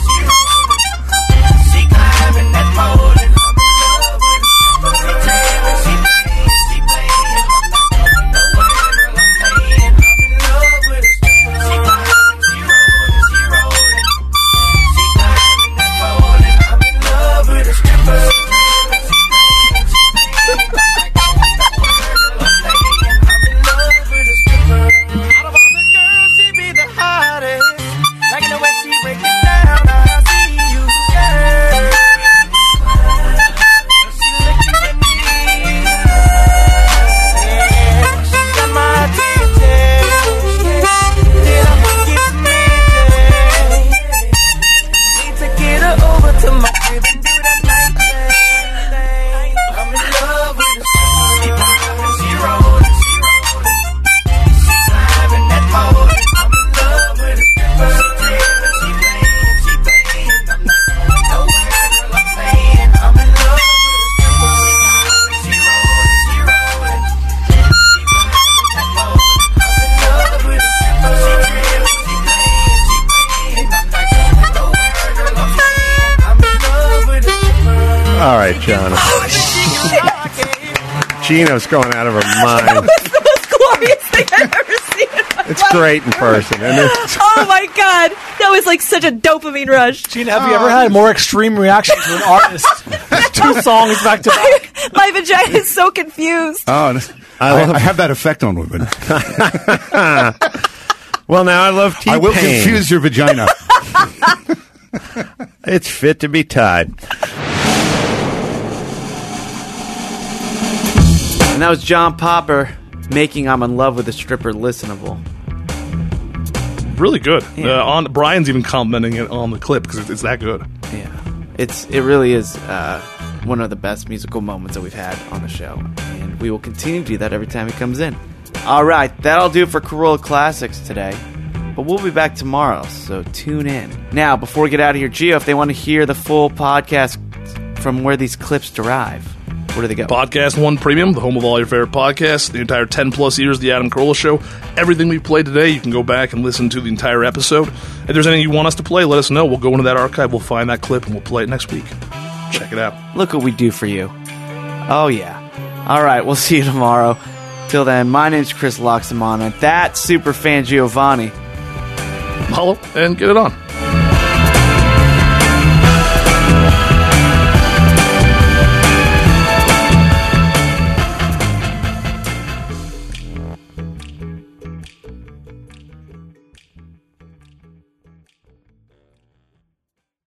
She climbing that pole and I'm in love with a stripper. She playing. I'm not going nowhere, girl, I'm staying. I'm in love with a stripper. She climbing, she rolling. She climbing that pole and I'm in love with a stripper. All right, John. Gina's going out of her mind. That was the most glorious thing I've ever seen in my It's life. great in person, isn't it? Oh my god, that was like such a dopamine rush. Gina, have you ever had a more extreme reaction to an artist? 2 songs back to back. My vagina is so confused. Oh, I have that effect on women. Well, now I love T-Pain. I will confuse your vagina. It's fit to be tied. And that was John Popper making "I'm in Love with a Stripper" listenable. Really good. Yeah. Brian's even commenting it on the clip because it's that good. Yeah, it really is one of the best musical moments that we've had on the show, and we will continue to do that every time he comes in. All right, that'll do it for Corolla Classics today, but we'll be back tomorrow, so tune in. Now, before we get out of here, Gio, if they want to hear the full podcast from where these clips derive, where do they go? Podcast One Premium, the home of all your favorite podcasts, the entire 10-plus years of the Adam Carolla Show. Everything we played today, you can go back and listen to the entire episode. If there's anything you want us to play, let us know. We'll go into that archive, we'll find that clip, and we'll play it next week. Check it out. Look what we do for you. Oh, yeah. All right, we'll see you tomorrow. Till then, my name's Chris Loxamana. That's Superfan Giovanni. Follow and get it on.